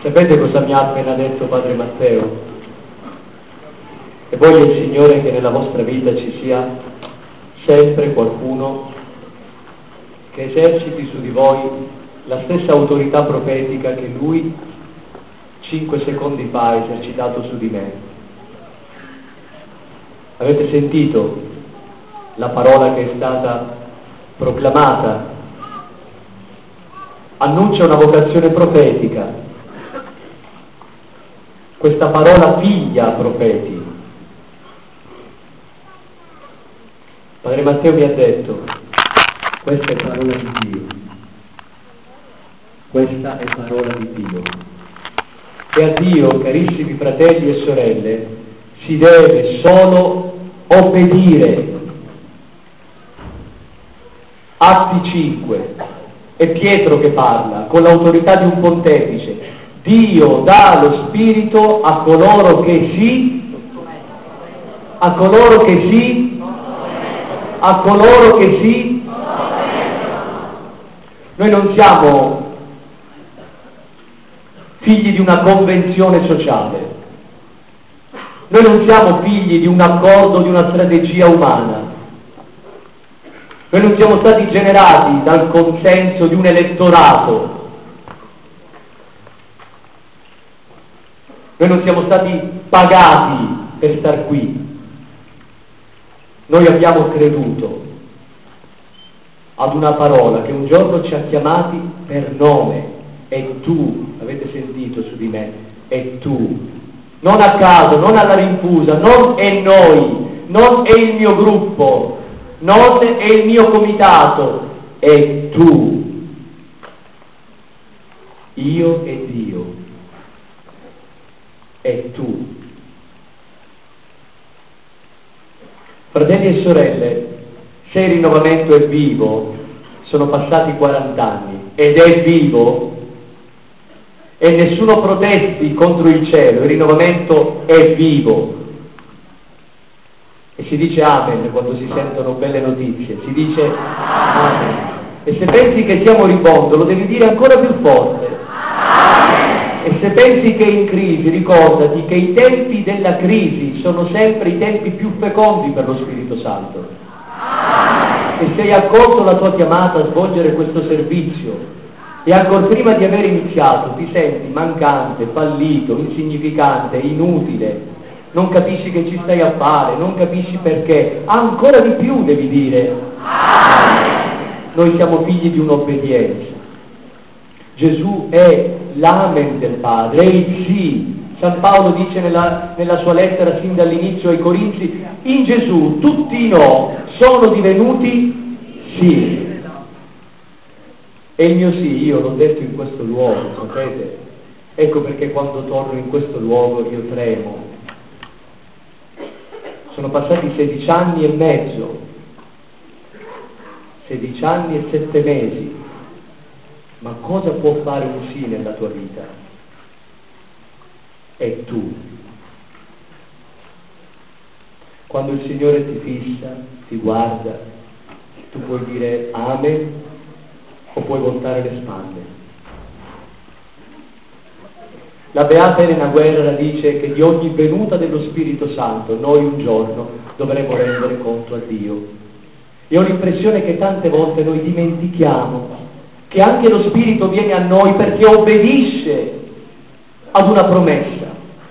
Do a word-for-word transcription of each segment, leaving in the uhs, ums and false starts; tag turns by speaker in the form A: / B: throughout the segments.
A: Sapete cosa mi ha appena detto Padre Matteo? E voglio il Signore che nella vostra vita ci sia sempre qualcuno che eserciti su di voi la stessa autorità profetica che Lui cinque secondi fa ha esercitato su di me. Avete sentito la parola che è stata proclamata? Annuncia una vocazione profetica. Questa parola figlia profeti. Padre Matteo mi ha detto: questa è parola di Dio. Questa è parola di Dio. E a Dio, carissimi fratelli e sorelle, si deve solo obbedire. Atti cinque. È Pietro che parla, con l'autorità di un pontefice. Dio dà lo Spirito a coloro che si, a coloro che si, a coloro che si. Noi non siamo figli di una convenzione sociale, noi non siamo figli di un accordo, di una strategia umana, noi non siamo stati generati dal consenso di un elettorato. Noi non siamo stati pagati per star qui. Noi abbiamo creduto ad una parola che un giorno ci ha chiamati per nome. E tu, avete sentito su di me, e tu. Non a caso, non alla rinfusa, non è noi, non è il mio gruppo, non è il mio comitato, è tu. Io e Dio. E tu. Fratelli e sorelle, se il rinnovamento è vivo, sono passati quaranta anni ed è vivo, e nessuno protesti contro il cielo, il rinnovamento è vivo. E si dice amen quando si sentono belle notizie, si dice amen. E se pensi che siamo ribondo, lo devi dire ancora più forte. Amen. E se pensi che è in crisi, ricordati che i tempi della crisi sono sempre i tempi più fecondi per lo Spirito Santo. Amen. E se hai accolto la tua chiamata a svolgere questo servizio e ancora prima di aver iniziato ti senti mancante, fallito, insignificante, inutile, non capisci che ci stai a fare, non capisci perché, ancora di più devi dire amen. Noi siamo figli di un'obbedienza. Gesù è l'amen del Padre, è il sì. San Paolo dice nella, nella sua lettera sin dall'inizio ai Corinzi: in Gesù tutti i no sono divenuti sì. E il mio sì, io l'ho detto in questo luogo, sapete? Ecco perché quando torno in questo luogo io tremo. Sono passati sedici anni e mezzo, sedici anni e sette mesi. Ma cosa può fare un sì nella tua vita? E tu. Quando il Signore ti fissa, ti guarda, tu puoi dire amen o puoi voltare le spalle. La Beata Elena Guerra dice che di ogni venuta dello Spirito Santo noi un giorno dovremo rendere conto a Dio. E ho l'impressione che tante volte noi dimentichiamo che anche lo Spirito viene a noi perché obbedisce ad una promessa.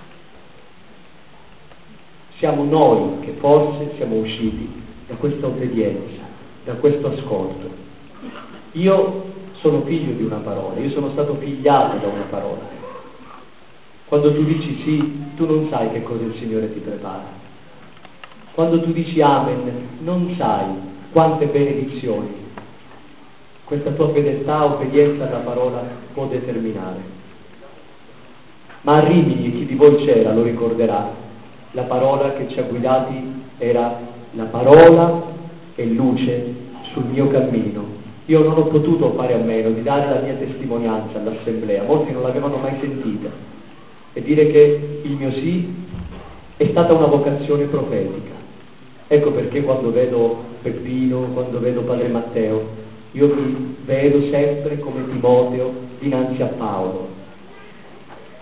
A: Siamo noi che forse siamo usciti da questa obbedienza, da questo ascolto. Io sono figlio di una parola, io sono stato figliato da una parola. Quando tu dici sì, tu non sai che cosa il Signore ti prepara. Quando tu dici amen, non sai quante benedizioni questa tua fedeltà, obbedienza alla parola può determinare. Ma a Rimini, chi di voi c'era lo ricorderà, la parola che ci ha guidati era: la parola è luce sul mio cammino. Io non ho potuto fare a meno di dare la mia testimonianza all'assemblea, molti non l'avevano mai sentita, e dire che il mio sì è stata una vocazione profetica. Ecco perché quando vedo Peppino, quando vedo Padre Matteo, io mi vedo sempre come Timoteo dinanzi a Paolo.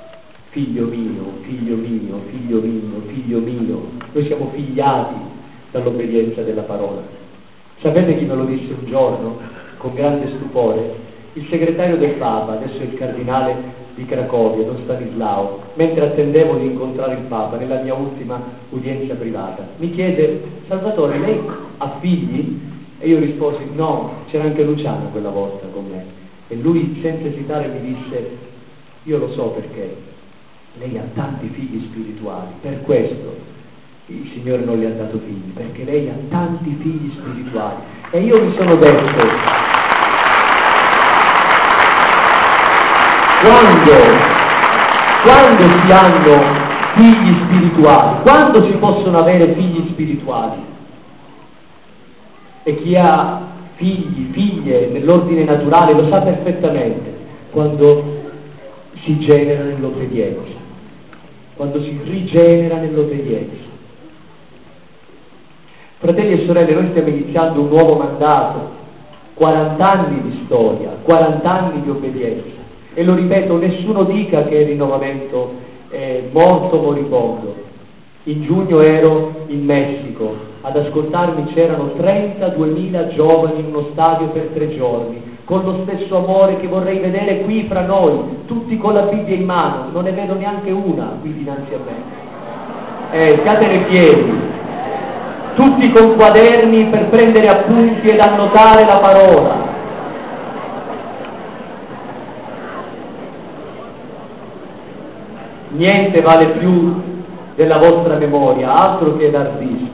A: figlio mio, figlio mio, figlio mio, figlio mio. Noi siamo figliati dall'obbedienza della parola. Sapete chi me lo disse un giorno, con grande stupore? Il segretario del Papa, adesso è il cardinale di Cracovia, Don Stanislao, mentre attendevo di incontrare il Papa nella mia ultima udienza privata. Mi chiese: Salvatore, lei ha figli? E io risposi: no, c'era anche Luciano quella volta con me. E lui, senza esitare, mi disse: io lo so perché, lei ha tanti figli spirituali, per questo il Signore non le ha dato figli, perché lei ha tanti figli spirituali. E io mi sono detto: quando, quando si hanno figli spirituali, quando si possono avere figli spirituali? E chi ha figli, figlie nell'ordine naturale lo sa perfettamente, quando si genera nell'obbedienza, quando si rigenera nell'obbedienza. Fratelli e sorelle, noi stiamo iniziando un nuovo mandato, quaranta anni di storia, quaranta anni di obbedienza. E lo ripeto, nessuno dica che il rinnovamento è morto moribondo. In giugno ero in Messico, ad ascoltarmi c'erano trentaduemila giovani in uno stadio per tre giorni, con lo stesso amore che vorrei vedere qui fra noi, tutti con la Bibbia in mano. Non ne vedo neanche una qui dinanzi a me. Eh, stiatene piedi, tutti con quaderni per prendere appunti ed annotare la parola. Niente vale più della vostra memoria, altro che l'hard disk.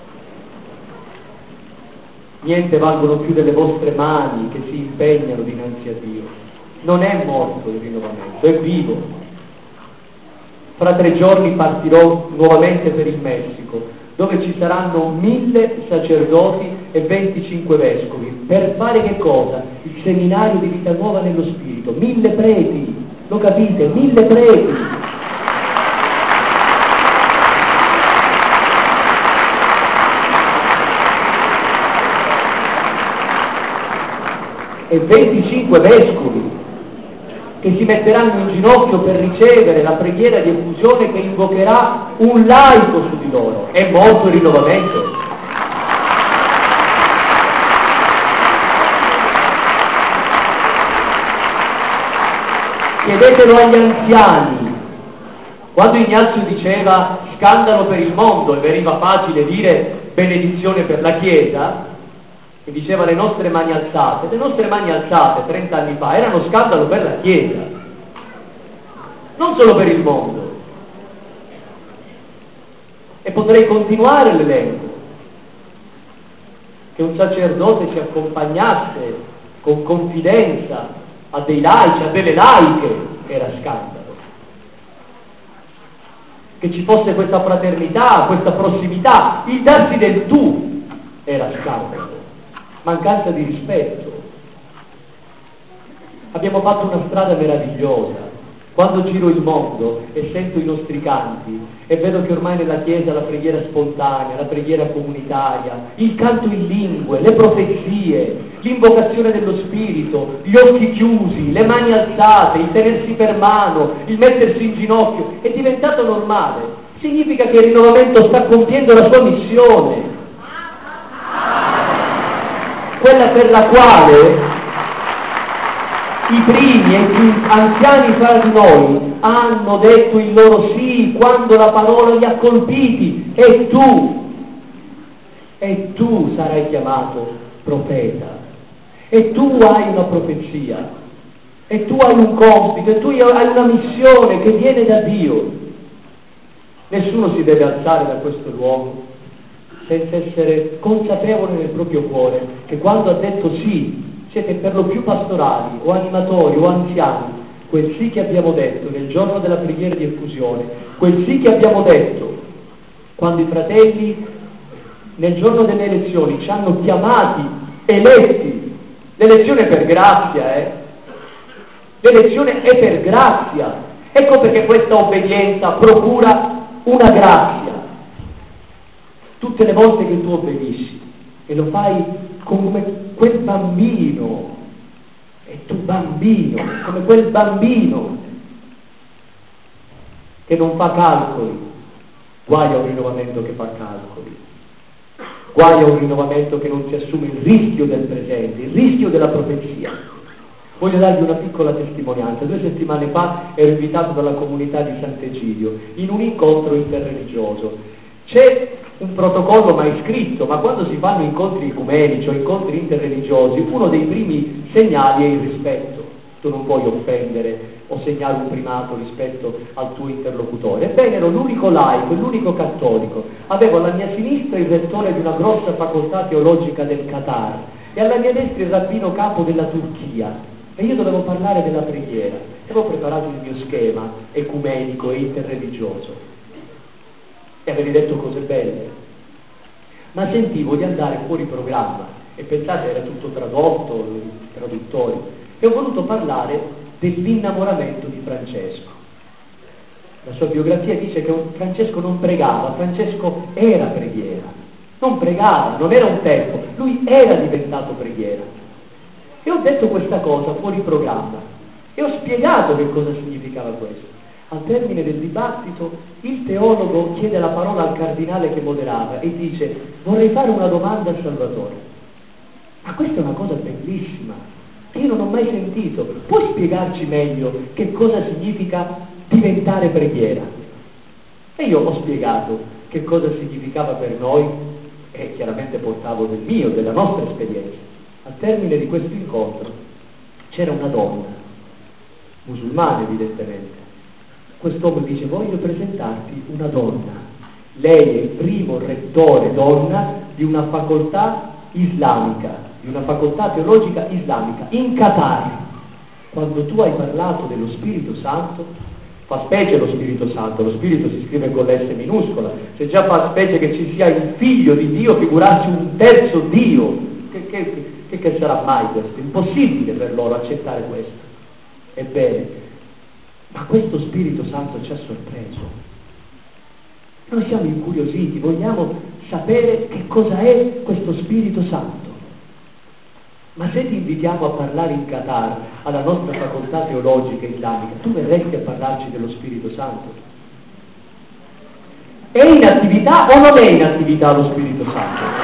A: Niente valgono più delle vostre mani che si impegnano dinanzi a Dio. Non è morto il rinnovamento, è vivo. Fra tre giorni partirò nuovamente per il Messico, dove ci saranno mille sacerdoti e venticinque vescovi. Per fare che cosa? Il seminario di vita nuova nello Spirito. Mille preti, lo capite? Mille preti. E venticinque vescovi che si metteranno in ginocchio per ricevere la preghiera di effusione che invocherà un laico su di loro. È morto il rinnovamento. Chiedetelo agli anziani. Quando Ignazio diceva scandalo per il mondo e veniva facile dire benedizione per la Chiesa, che diceva le nostre mani alzate, le nostre mani alzate trenta anni fa erano scandalo per la Chiesa, non solo per il mondo. E potrei continuare l'elenco, che un sacerdote ci accompagnasse con confidenza a dei laici, a delle laiche, era scandalo. Che ci fosse questa fraternità, questa prossimità, il darsi del tu era scandalo. Mancanza di rispetto. Abbiamo fatto una strada meravigliosa. Quando giro il mondo e sento i nostri canti e vedo che ormai nella Chiesa la preghiera spontanea, la preghiera comunitaria, il canto in lingue, le profezie, l'invocazione dello Spirito, gli occhi chiusi, le mani alzate, il tenersi per mano, il mettersi in ginocchio, è diventato normale. Significa che il rinnovamento sta compiendo la sua missione, quella per la quale i primi e i più anziani fra di noi hanno detto il loro sì quando la parola li ha colpiti. E tu, e tu sarai chiamato profeta, e tu hai una profezia, e tu hai un compito, e tu hai una missione che viene da Dio. Nessuno si deve alzare da questo luogo senza essere consapevole nel proprio cuore che quando ha detto sì, siete per lo più pastorali o animatori o anziani, quel sì che abbiamo detto nel giorno della preghiera di effusione, quel sì che abbiamo detto quando i fratelli nel giorno delle elezioni ci hanno chiamati eletti. L'elezione è per grazia, eh? L'elezione è per grazia. Ecco perché questa obbedienza procura una grazia. Tutte le volte che tu obbedisci e lo fai come quel bambino, e tu bambino, come quel bambino che non fa calcoli, guai a un rinnovamento che fa calcoli, guai a un rinnovamento che non si assume il rischio del presente, il rischio della profezia. Voglio darvi una piccola testimonianza. Due settimane fa ero invitato dalla comunità di Sant'Egidio in un incontro interreligioso. C'è un protocollo mai scritto, ma quando si fanno incontri ecumenici o incontri interreligiosi, uno dei primi segnali è il rispetto. Tu non puoi offendere o segnare un primato rispetto al tuo interlocutore. Ebbene, ero l'unico laico, l'unico cattolico. Avevo alla mia sinistra il rettore di una grossa facoltà teologica del Qatar e alla mia destra il rabbino capo della Turchia. E io dovevo parlare della preghiera. Avevo preparato il mio schema ecumenico e interreligioso e avevo detto cose belle, ma sentivo di andare fuori programma e pensate era tutto tradotto, i traduttori, e ho voluto parlare dell'innamoramento di Francesco. La sua biografia dice che Francesco non pregava, Francesco era preghiera, non pregava, non era un tempo, lui era diventato preghiera. E ho detto questa cosa fuori programma e ho spiegato che cosa significava questo. Al termine del dibattito il teologo chiede la parola al cardinale che moderava e dice: vorrei fare una domanda a Salvatore. Ma questa è una cosa bellissima che io non ho mai sentito. Puoi spiegarci meglio che cosa significa diventare preghiera? E io ho spiegato che cosa significava per noi e chiaramente portavo del mio, della nostra esperienza. Al termine di questo incontro c'era una donna, musulmana evidentemente. Quest'uomo dice: voglio presentarti una donna. Lei è il primo rettore donna di una facoltà islamica, di una facoltà teologica islamica in Qatar. Quando tu hai parlato dello Spirito Santo, fa specie lo Spirito Santo, lo Spirito si scrive con l'S minuscola, se già fa specie che ci sia il figlio di Dio, figurarsi un terzo Dio. Che, che, che, che sarà mai questo? Impossibile per loro accettare questo. Ebbene, ma questo Spirito Santo ci ha sorpreso. Noi siamo incuriositi, vogliamo sapere che cosa è questo Spirito Santo. Ma se ti invitiamo a parlare in Qatar, alla nostra facoltà teologica islamica, tu verresti a parlarci dello Spirito Santo? È in attività o non è in attività lo Spirito Santo?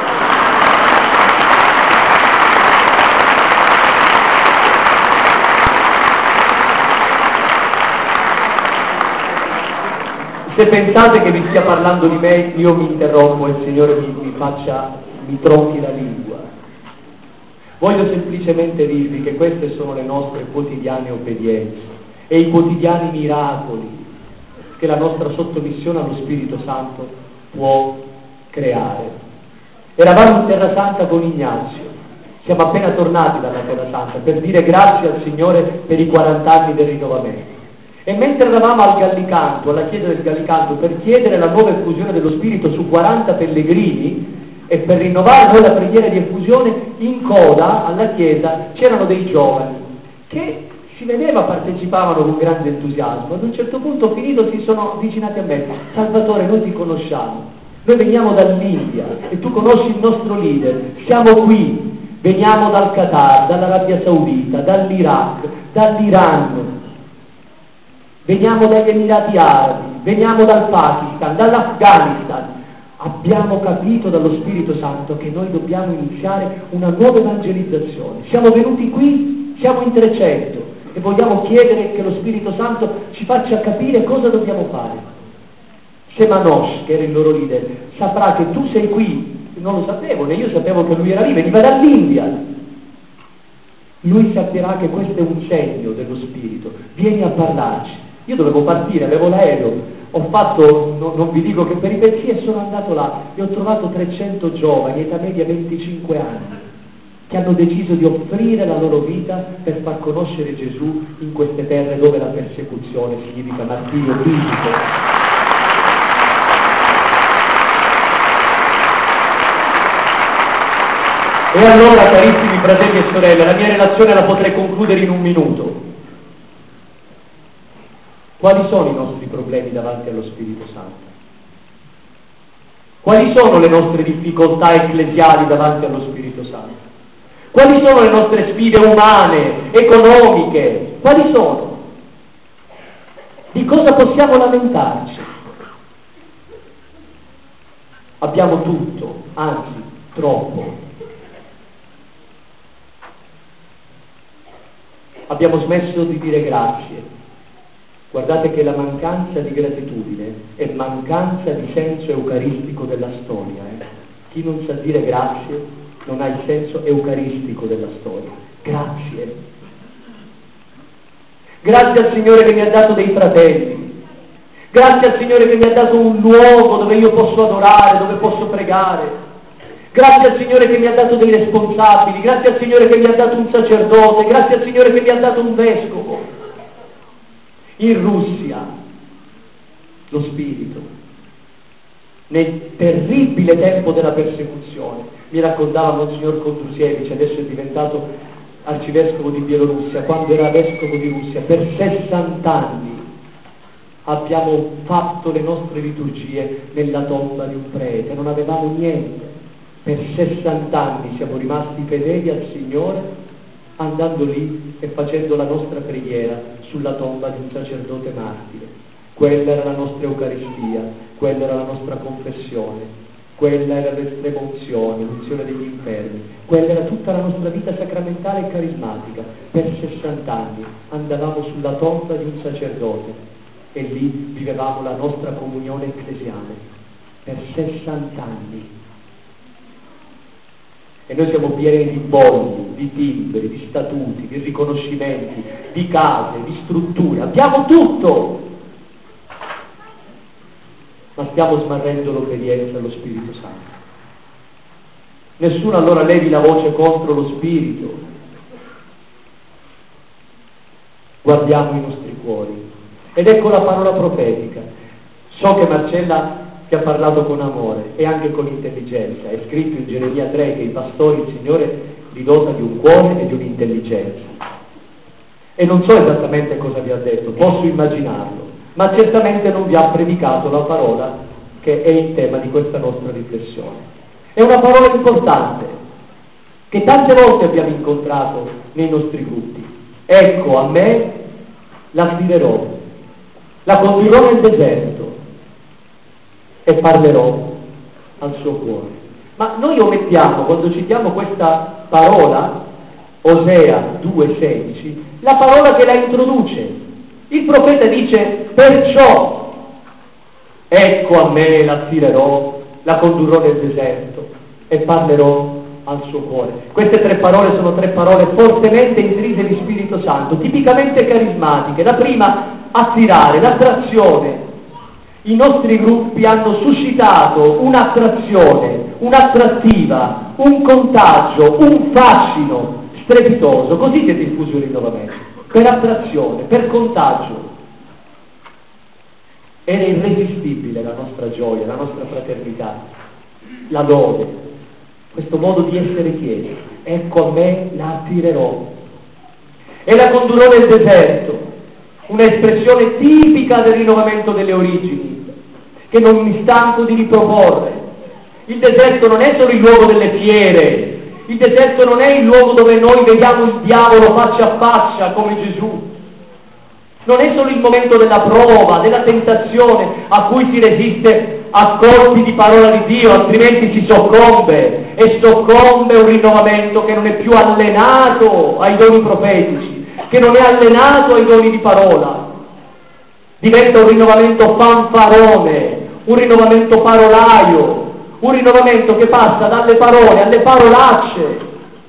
A: Se pensate che vi stia parlando di me, io mi interrompo e il Signore mi, mi faccia, mi tronchi la lingua. Voglio semplicemente dirvi che queste sono le nostre quotidiane obbedienze e i quotidiani miracoli che la nostra sottomissione allo Spirito Santo può creare. Eravamo in Terra Santa con Ignazio, siamo appena tornati dalla Terra Santa per dire grazie al Signore per i quaranta anni del rinnovamento. E mentre eravamo al Gallicanto, alla chiesa del Gallicanto, per chiedere la nuova effusione dello Spirito su quaranta pellegrini e per rinnovare noi la preghiera di effusione, in coda alla chiesa c'erano dei giovani che si vedeva partecipavano con grande entusiasmo. Ad un certo punto finito si sono avvicinati a me: Salvatore, noi ti conosciamo, noi veniamo dall'India e tu conosci il nostro leader, siamo qui, veniamo dal Qatar, dall'Arabia Saudita, dall'Iraq, dall'Iran, veniamo dagli Emirati Arabi, veniamo dal Pakistan, dall'Afghanistan. Abbiamo capito dallo Spirito Santo che noi dobbiamo iniziare una nuova evangelizzazione. Siamo venuti qui, siamo in trecento e vogliamo chiedere che lo Spirito Santo ci faccia capire cosa dobbiamo fare. Se Manosh, che era il loro leader, saprà che tu sei qui, non lo sapevo, né io sapevo che lui era lì, veniva dall'India. Lui sapirà che questo è un segno dello Spirito, vieni a parlarci. Io dovevo partire, avevo l'aereo, ho fatto, no, non vi dico che peripezie, sono andato là e ho trovato trecento giovani, età media venticinque anni, che hanno deciso di offrire la loro vita per far conoscere Gesù in queste terre dove la persecuzione significa martirio fisico. E allora, carissimi fratelli e sorelle, la mia relazione la potrei concludere in un minuto. Quali sono i nostri problemi davanti allo Spirito Santo? Quali sono le nostre difficoltà ecclesiali davanti allo Spirito Santo? Quali sono le nostre sfide umane, economiche? Quali sono? Di cosa possiamo lamentarci? Abbiamo tutto, anzi, troppo. Abbiamo smesso di dire grazie. Guardate che la mancanza di gratitudine è mancanza di senso eucaristico della storia. Eh? Chi non sa dire grazie non ha il senso eucaristico della storia. Grazie. Grazie al Signore che mi ha dato dei fratelli. Grazie al Signore che mi ha dato un luogo dove io posso adorare, dove posso pregare. Grazie al Signore che mi ha dato dei responsabili. Grazie al Signore che mi ha dato un sacerdote. Grazie al Signore che mi ha dato un vescovo. In Russia, lo spirito, nel terribile tempo della persecuzione, mi raccontava Monsignor Kondrusiewicz, adesso è diventato arcivescovo di Bielorussia, quando era vescovo di Russia, per sessanta anni abbiamo fatto le nostre liturgie nella tomba di un prete, non avevamo niente, per sessanta anni siamo rimasti fedeli al Signore, andando lì e facendo la nostra preghiera sulla tomba di un sacerdote martire. Quella era la nostra Eucaristia, quella era la nostra confessione, quella era l'estrema unzione, l'unzione degli infermi, quella era tutta la nostra vita sacramentale e carismatica. Per sessanta anni andavamo sulla tomba di un sacerdote e lì vivevamo la nostra comunione ecclesiale. Per sessanta anni. E noi siamo pieni di bolli, di timbri, di statuti, di riconoscimenti, di case, di strutture. Abbiamo tutto! Ma stiamo smarrendo l'obbedienza allo Spirito Santo. Nessuno allora levi la voce contro lo Spirito. Guardiamo i nostri cuori. Ed ecco la parola profetica. So che Marcella che ha parlato con amore e anche con intelligenza. È scritto in Geremia tre che i pastori, il Signore, li dota di un cuore e di un'intelligenza. E non so esattamente cosa vi ha detto, posso immaginarlo, ma certamente non vi ha predicato la parola che è il tema di questa nostra riflessione. È una parola importante, che tante volte abbiamo incontrato nei nostri gruppi. Ecco, a me la tirerò, la condurrò nel deserto, e parlerò al suo cuore. Ma noi omettiamo, quando citiamo questa parola, Osea due sedici, la parola che la introduce. Il profeta dice, perciò, ecco a me la tirerò, la condurrò nel deserto e parlerò al suo cuore. Queste tre parole sono tre parole fortemente intrise di Spirito Santo, tipicamente carismatiche. La prima, attirare, l'attrazione. I nostri gruppi hanno suscitato un'attrazione, un'attrattiva, un contagio, un fascino strepitoso. Così si è diffuso il rinnovamento, per attrazione, per contagio. Era irresistibile la nostra gioia, la nostra fraternità, la lode, questo modo di essere chiesi. Ecco a me la attirerò e la condurrò nel deserto. Un'espressione tipica del rinnovamento delle origini, che non mi stanco di riproporre. Il deserto non è solo il luogo delle fiere, il deserto non è il luogo dove noi vediamo il diavolo faccia a faccia come Gesù, non è solo il momento della prova, della tentazione a cui si resiste a colpi di parola di Dio, altrimenti si soccombe, e soccombe un rinnovamento che non è più allenato ai doni profetici, che non è allenato ai doni di parola. Diventa un rinnovamento fanfarone, un rinnovamento parolaio, un rinnovamento che passa dalle parole alle parolacce.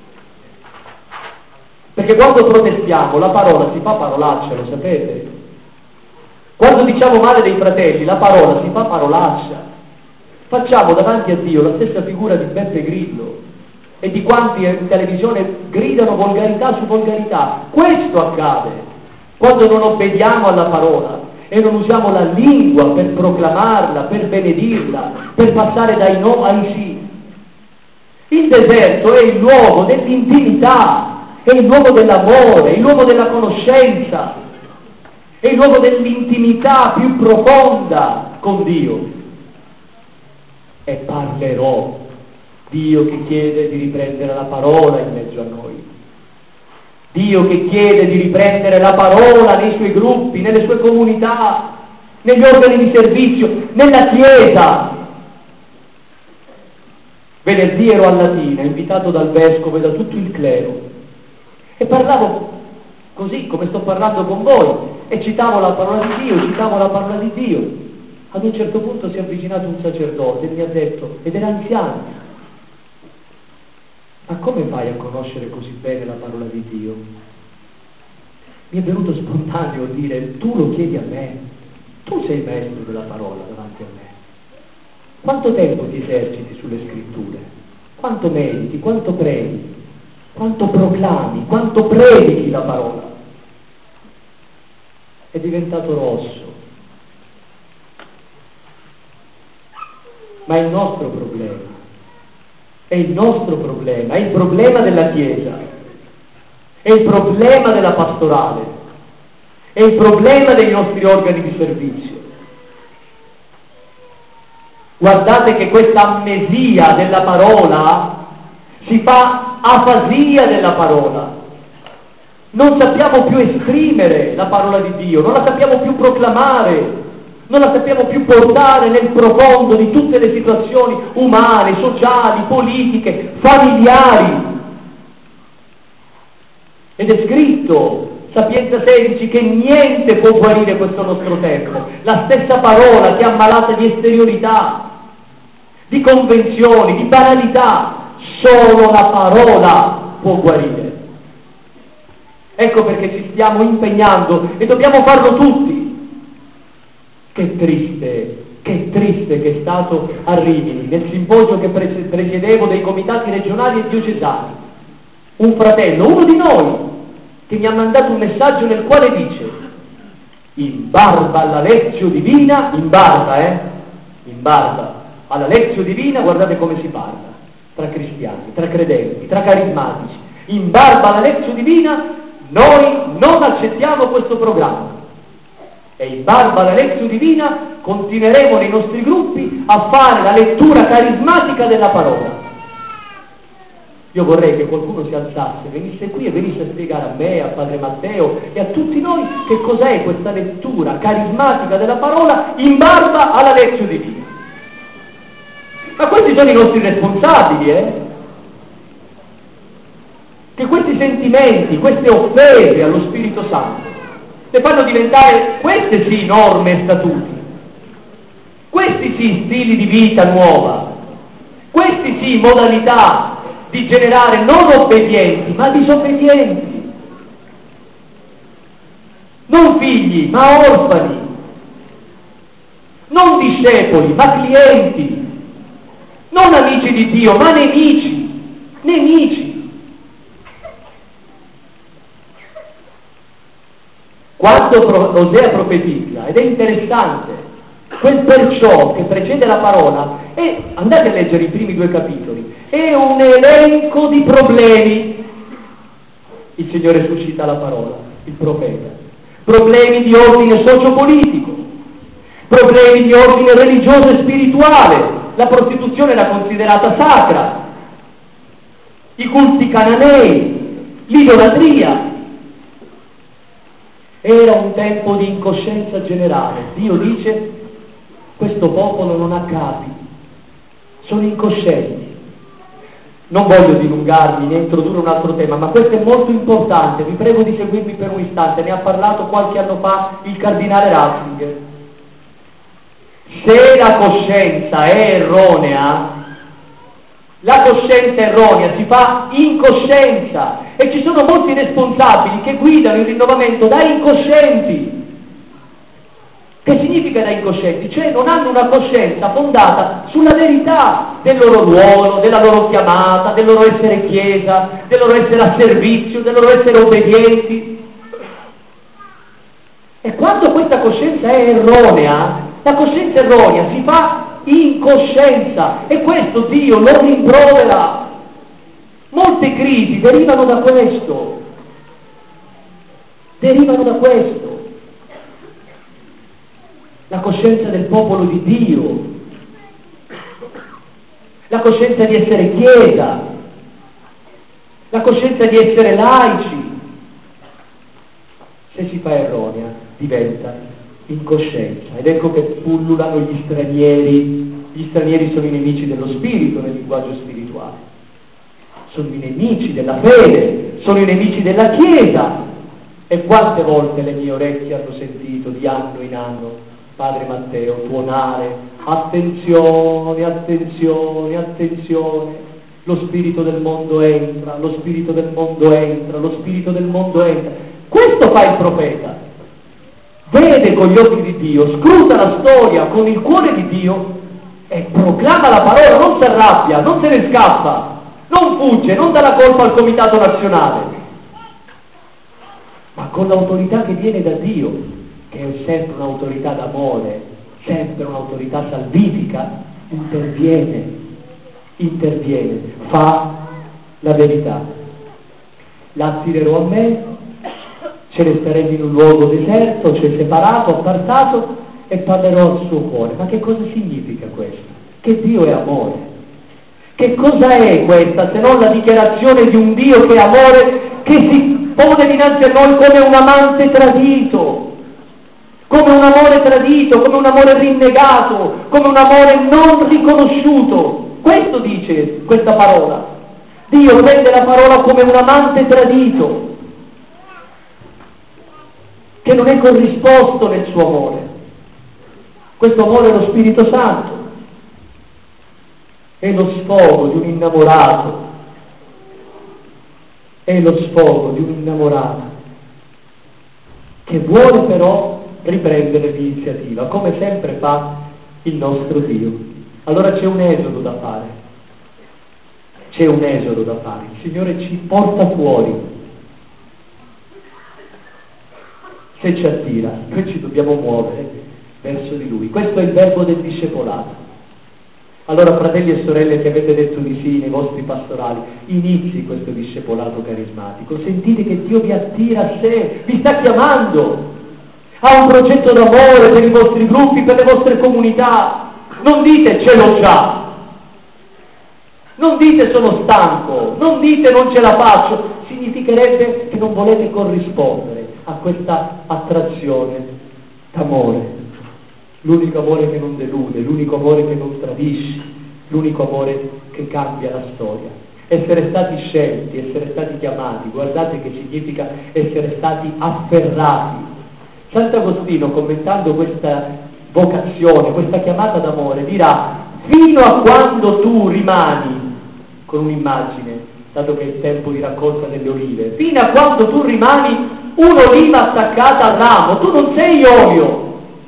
A: Perché quando protestiamo la parola si fa parolaccia, lo sapete? Quando diciamo male dei fratelli la parola si fa parolaccia. Facciamo davanti a Dio la stessa figura di Beppe Grillo e di quanti in televisione gridano volgarità su volgarità. Questo accade quando non obbediamo alla parola e non usiamo la lingua per proclamarla, per benedirla, per passare dai no ai sì. Il deserto è il luogo dell'intimità, è il luogo dell'amore, il luogo della conoscenza, è il luogo dell'intimità più profonda con Dio. E parlerò. Dio che chiede di riprendere la parola in mezzo a noi. Dio che chiede di riprendere la parola nei suoi gruppi, nelle sue comunità, negli organi di servizio, nella Chiesa. Venerdì ero a Latina, invitato dal Vescovo e da tutto il clero, e parlavo così come sto parlando con voi, e citavo la parola di Dio, citavo la parola di Dio. Ad un certo punto si è avvicinato un sacerdote e mi ha detto, ed era anziano: ma come fai a conoscere così bene la parola di Dio? Mi è venuto spontaneo dire, tu lo chiedi a me, tu sei maestro della parola davanti a me. Quanto tempo ti eserciti sulle scritture? Quanto mediti, quanto preghi, quanto proclami, quanto predichi la parola? È diventato rosso. Ma è il nostro problema. È il nostro problema, è il problema della Chiesa, è il problema della pastorale, è il problema dei nostri organi di servizio. Guardate che questa amnesia della parola si fa afasia della parola. Non sappiamo più esprimere la parola di Dio, non la sappiamo più proclamare, non la sappiamo più portare nel profondo di tutte le situazioni umane, sociali, politiche, familiari. Ed è scritto, Sapienza sedici, che niente può guarire questo nostro tempo. La stessa parola che è ammalata di esteriorità, di convenzioni, di banalità, solo la parola può guarire. Ecco perché ci stiamo impegnando e dobbiamo farlo tutti. Che triste, che triste che è stato a Rimini, nel simposio che presiedevo dei comitati regionali e diocesani, un fratello, uno di noi, che mi ha mandato un messaggio nel quale dice: in barba alla lezio divina, in barba, eh, in barba alla lezio divina, guardate come si parla, tra cristiani, tra credenti, tra carismatici, in barba alla lezio divina, noi non accettiamo questo programma. E in barba alla lezio divina continueremo nei nostri gruppi a fare la lettura carismatica della parola. Io vorrei che qualcuno si alzasse, venisse qui e venisse a spiegare a me, a Padre Matteo e a tutti noi che cos'è questa lettura carismatica della parola in barba alla lezio divina. Ma questi sono i nostri responsabili, eh? Che questi sentimenti, queste offese allo Spirito Santo le fanno diventare, queste sì, norme e statuti, questi sì, stili di vita nuova, questi sì, modalità di generare non obbedienti, ma disobbedienti, non figli, ma orfani, non discepoli, ma clienti, non amici di Dio, ma nemici, nemici. Quando Osea profetizza, ed è interessante, quel perciò che precede la parola, e andate a leggere i primi due capitoli, è un elenco di problemi. Il Signore suscita la parola, il profeta. Problemi di ordine sociopolitico, problemi di ordine religioso e spirituale. La prostituzione era considerata sacra, i culti cananei, l'idolatria. Era un tempo di incoscienza generale. Dio dice: questo popolo non ha capi, sono incoscienti. Non voglio dilungarmi né introdurre un altro tema, ma questo è molto importante. Vi prego di seguirmi per un istante. Ne ha parlato qualche anno fa il cardinale Ratzinger. Se la coscienza è erronea, la coscienza erronea si fa incoscienza, e ci sono molti responsabili che guidano il rinnovamento da incoscienti. Che significa da incoscienti? Cioè non hanno una coscienza fondata sulla verità del loro ruolo, della loro chiamata, del loro essere chiesa, del loro essere a servizio, del loro essere obbedienti. E quando questa coscienza è erronea, la coscienza erronea si fa incoscienza, e questo Dio lo rimprovera. Molte crisi derivano da questo, derivano da questo. La coscienza del popolo di Dio, la coscienza di essere chiesa, la coscienza di essere laici, erronea diventa incoscienza. Ed ecco che pullulano gli stranieri. Gli stranieri sono i nemici dello spirito nel linguaggio spirituale, sono i nemici della fede, sono i nemici della Chiesa. E quante volte le mie orecchie hanno sentito di anno in anno Padre Matteo tuonare: attenzione, attenzione, attenzione, lo spirito del mondo entra, lo spirito del mondo entra, lo spirito del mondo entra. Questo fa il profeta, vede con gli occhi di Dio, scruta la storia con il cuore di Dio e proclama la parola, non si arrabbia, non se ne scappa, non fugge, non dà la colpa al comitato nazionale, ma con l'autorità che viene da Dio, che è sempre un'autorità d'amore, sempre un'autorità salvifica, interviene, interviene, fa la verità. L'attirerò a me, ce ne staremo in un luogo deserto, cioè separato, appartato, e parlerò al suo cuore. Ma che cosa significa questo? Che Dio è amore. Che cosa è questa se non la dichiarazione di un Dio che è amore, che si pone dinanzi a noi come un amante tradito, come un amore tradito, come un amore rinnegato, come un amore non riconosciuto. Questo dice questa parola. Dio prende la parola come un amante tradito, che non è corrisposto nel suo amore. Questo amore è lo Spirito Santo, è lo sfogo di un innamorato, è lo sfogo di un innamorato che vuole però riprendere l'iniziativa, come sempre fa il nostro Dio. Allora c'è un esodo da fare, c'è un esodo da fare, il Signore ci porta fuori. Se ci attira, noi ci dobbiamo muovere verso di Lui. Questo è il verbo del discepolato. Allora, fratelli e sorelle che avete detto di sì nei vostri pastorali, inizi questo discepolato carismatico, sentite che Dio vi attira a sé, vi sta chiamando, ha un progetto d'amore per i vostri gruppi, per le vostre comunità. Non dite ce l'ho già, non dite sono stanco, non dite non ce la faccio, significherebbe che non volete corrispondere a questa attrazione d'amore. L'unico amore che non delude, l'unico amore che non tradisce, l'unico amore che cambia la storia. Essere stati scelti, essere stati chiamati, guardate che significa essere stati afferrati. Sant'Agostino, commentando questa vocazione, questa chiamata d'amore, dirà: fino a quando tu rimani, con un'immagine, dato che è il tempo di raccolta delle olive, fino a quando tu rimani un'oliva attaccata al ramo, tu non sei olio.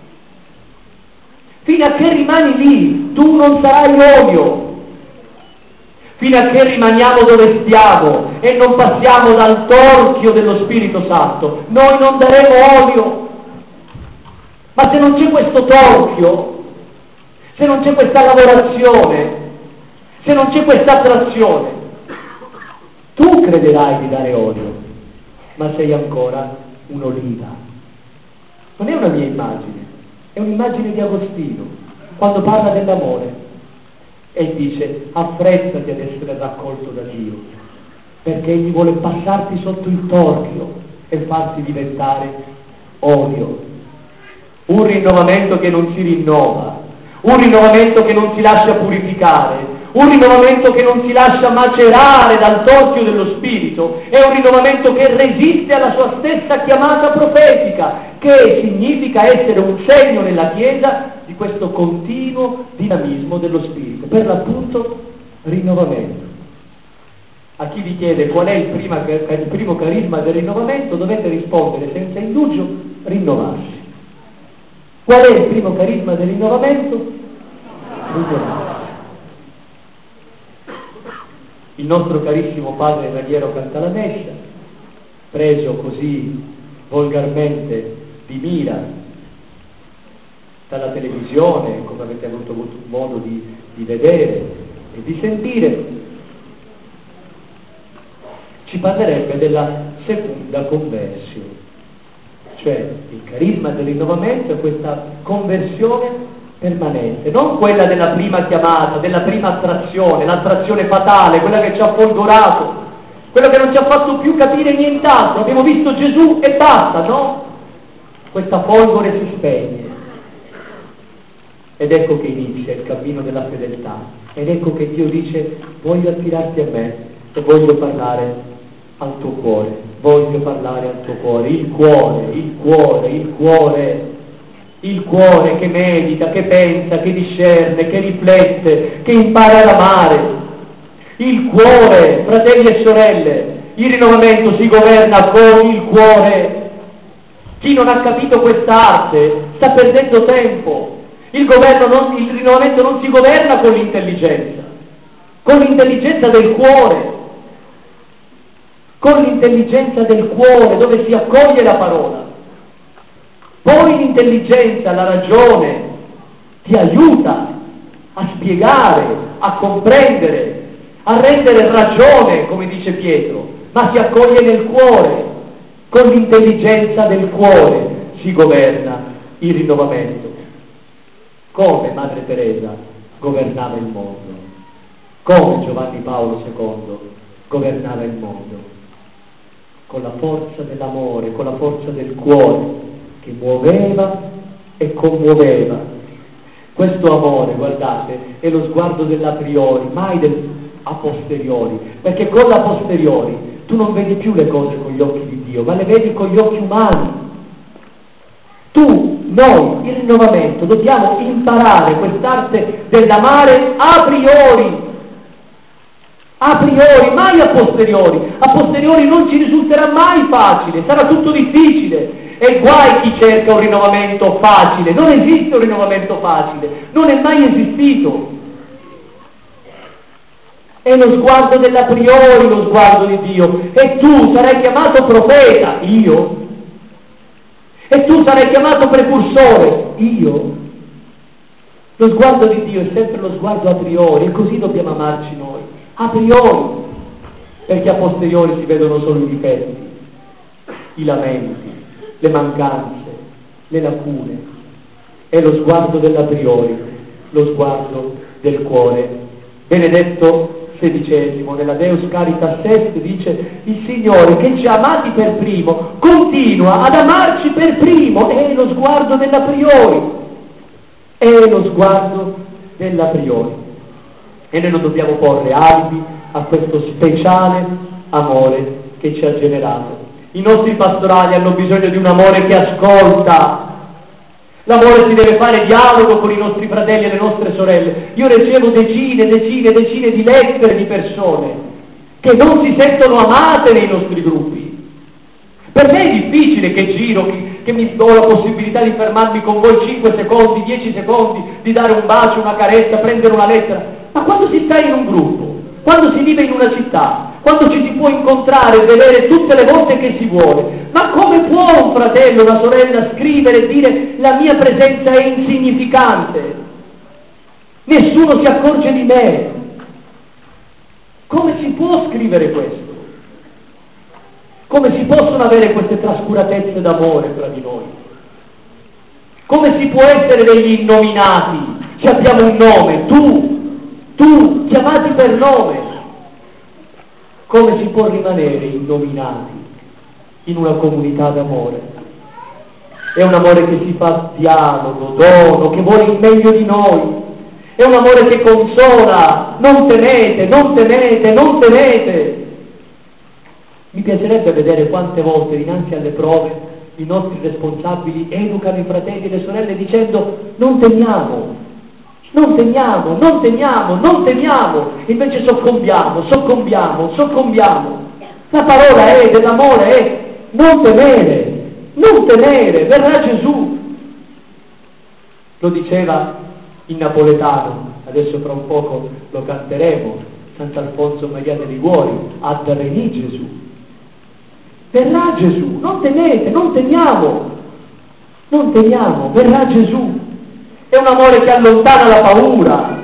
A: Fino a che rimani lì, tu non sarai olio. Fino a che rimaniamo dove stiamo e non passiamo dal torchio dello Spirito Santo, noi non daremo olio. Ma se non c'è questo torchio, se non c'è questa lavorazione, se non c'è questa attrazione, tu crederai di dare olio, ma sei ancora un'oliva. Non è una mia immagine. È un'immagine di Agostino, quando parla dell'amore, e dice: affrettati ad essere raccolto da Dio, perché Egli vuole passarti sotto il torchio e farti diventare olio. Un rinnovamento che non si rinnova, un rinnovamento che non si lascia purificare, un rinnovamento che non si lascia macerare dal torchio dello Spirito, è un rinnovamento che resiste alla sua stessa chiamata profetica, che significa essere un segno nella Chiesa di questo continuo dinamismo dello Spirito, per l'appunto rinnovamento. A chi vi chiede qual è il, prima, il primo carisma del rinnovamento, dovete rispondere senza indugio: rinnovarsi. Qual è il primo carisma del rinnovamento? Rinnovarsi. Il nostro carissimo padre Raniero Cantalamessa, preso così volgarmente di mira dalla televisione, come avete avuto modo di, di vedere e di sentire, ci parlerebbe della seconda conversione, cioè il carisma del rinnovamento è questa conversione permanente, non quella della prima chiamata, della prima attrazione, l'attrazione fatale, quella che ci ha folgorato, quella che non ci ha fatto più capire nient'altro. Abbiamo visto Gesù e basta, no? questa folgore si spegne. Ed ecco che inizia il cammino della fedeltà. Ed ecco che Dio dice: voglio attirarti a me e voglio parlare al tuo cuore, voglio parlare al tuo cuore, il cuore, il cuore, il cuore, il cuore che medita, che pensa, che discerne, che riflette, che impara ad amare. Il cuore, fratelli e sorelle, il rinnovamento si governa con il cuore. Chi non ha capito quest'arte sta perdendo tempo. Il governo non, il rinnovamento non si governa con l'intelligenza, con l'intelligenza del cuore, con l'intelligenza del cuore, dove si accoglie la parola. Poi l'intelligenza, la ragione, ti aiuta a spiegare, a comprendere, a rendere ragione, come dice Pietro, ma si accoglie nel cuore. Con l'intelligenza del cuore si governa il rinnovamento. Come Madre Teresa governava il mondo, come Giovanni Paolo secondo governava il mondo, con la forza dell'amore, con la forza del cuore, che muoveva e commuoveva. Questo amore, guardate, è lo sguardo dell'a priori, mai del a posteriori, perché con la posteriori tu non vedi più le cose con gli occhi di Dio, ma le vedi con gli occhi umani. Tu, noi, il rinnovamento, dobbiamo imparare quest'arte dell'amare a priori, a priori, mai a posteriori. A posteriori non ci risulterà mai facile, sarà tutto difficile. E guai chi cerca un rinnovamento facile, non esiste un rinnovamento facile, non è mai esistito. È lo sguardo dell'a priori, lo sguardo di Dio. E tu sarai chiamato profeta, io. E tu sarai chiamato precursore, io. Lo sguardo di Dio è sempre lo sguardo a priori, e così dobbiamo amarci noi, a priori, perché a posteriori si vedono solo i difetti, i lamenti, le mancanze, le lacune. È lo sguardo dell'a priori, lo sguardo del cuore. Benedetto sedicesimo nella Deus Caritas Est dice: il Signore che ci ha amati per primo continua ad amarci per primo. È lo sguardo dell'a priori, è lo sguardo dell'a priori, e noi non dobbiamo porre alibi a questo speciale amore che ci ha generato. I nostri pastorali hanno bisogno di un amore che ascolta. L'amore si deve fare dialogo con i nostri fratelli e le nostre sorelle. Io ricevo decine, decine, decine di lettere di persone che non si sentono amate nei nostri gruppi. Per me è difficile che giro, che mi do la possibilità di fermarmi con voi cinque secondi, dieci secondi, di dare un bacio, una carezza, prendere una lettera. Ma quando si sta in un gruppo, quando si vive in una città, quando ci si può incontrare e vedere tutte le volte che si vuole, ma come può un fratello, una sorella scrivere e dire: la mia presenza è insignificante, nessuno si accorge di me? Come si può scrivere questo? Come si possono avere queste trascuratezze d'amore tra di noi? Come si può essere degli innominati se abbiamo un nome? Tu, tu, chiamati per nome. Come si può rimanere innominati in una comunità d'amore? È un amore che si fa dialogo, dono, che vuole il meglio di noi. È un amore che consola: non temete, non temete, non temete. Mi piacerebbe vedere quante volte dinanzi alle prove i nostri responsabili educano i fratelli e le sorelle dicendo: non temiamo, non temiamo, non temiamo, non temiamo. Invece soccombiamo, soccombiamo, soccombiamo. La parola è dell'amore, è non temere, non temere, verrà Gesù. Lo diceva in napoletano, adesso fra un poco lo canteremo, Sant'Alfonso Maria de Liguori: ad venì Gesù. Verrà Gesù, non temete, non temiamo, non temiamo, verrà Gesù. È un amore che allontana la paura,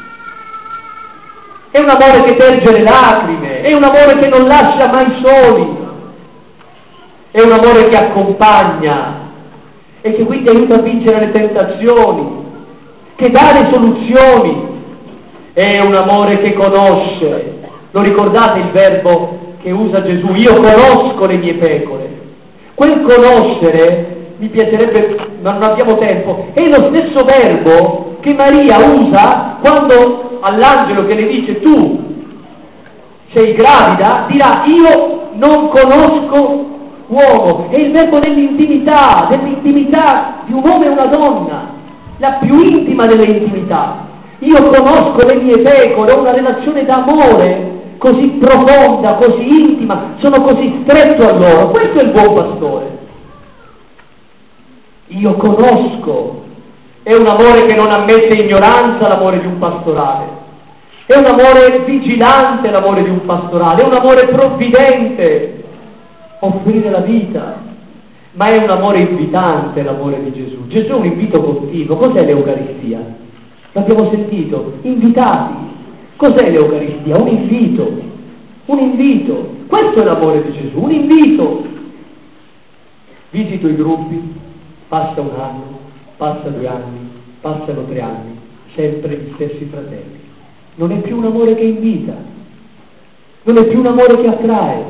A: è un amore che terge le lacrime, è un amore che non lascia mai soli, è un amore che accompagna e che quindi aiuta a vincere le tentazioni, che dà le soluzioni. È un amore che conosce. Lo ricordate il verbo che usa Gesù? Io conosco le mie pecore. Quel conoscere mi piacerebbe, ma non abbiamo tempo, è lo stesso verbo che Maria usa quando all'angelo che le dice tu sei gravida, dirà io non conosco uomo, è il verbo dell'intimità, dell'intimità di un uomo e una donna, la più intima delle intimità. Io conosco le mie pecore, ho una relazione d'amore così profonda, così intima, sono così stretto a loro. Questo è il buon pastore. Io conosco, è un amore che non ammette ignoranza, l'amore di un pastorale, è un amore vigilante, l'amore di un pastorale, è un amore provvidente, offrire la vita, ma è un amore invitante l'amore di Gesù. Gesù è un invito continuo. Cos'è l'Eucaristia? L'abbiamo sentito, invitati. Cos'è l'Eucaristia? Un invito, un invito. Questo è l'amore di Gesù, un invito. Visito i gruppi, passa un anno, passa due anni, passano tre anni, sempre gli stessi fratelli. Non è più un amore che invita, non è più un amore che attrae,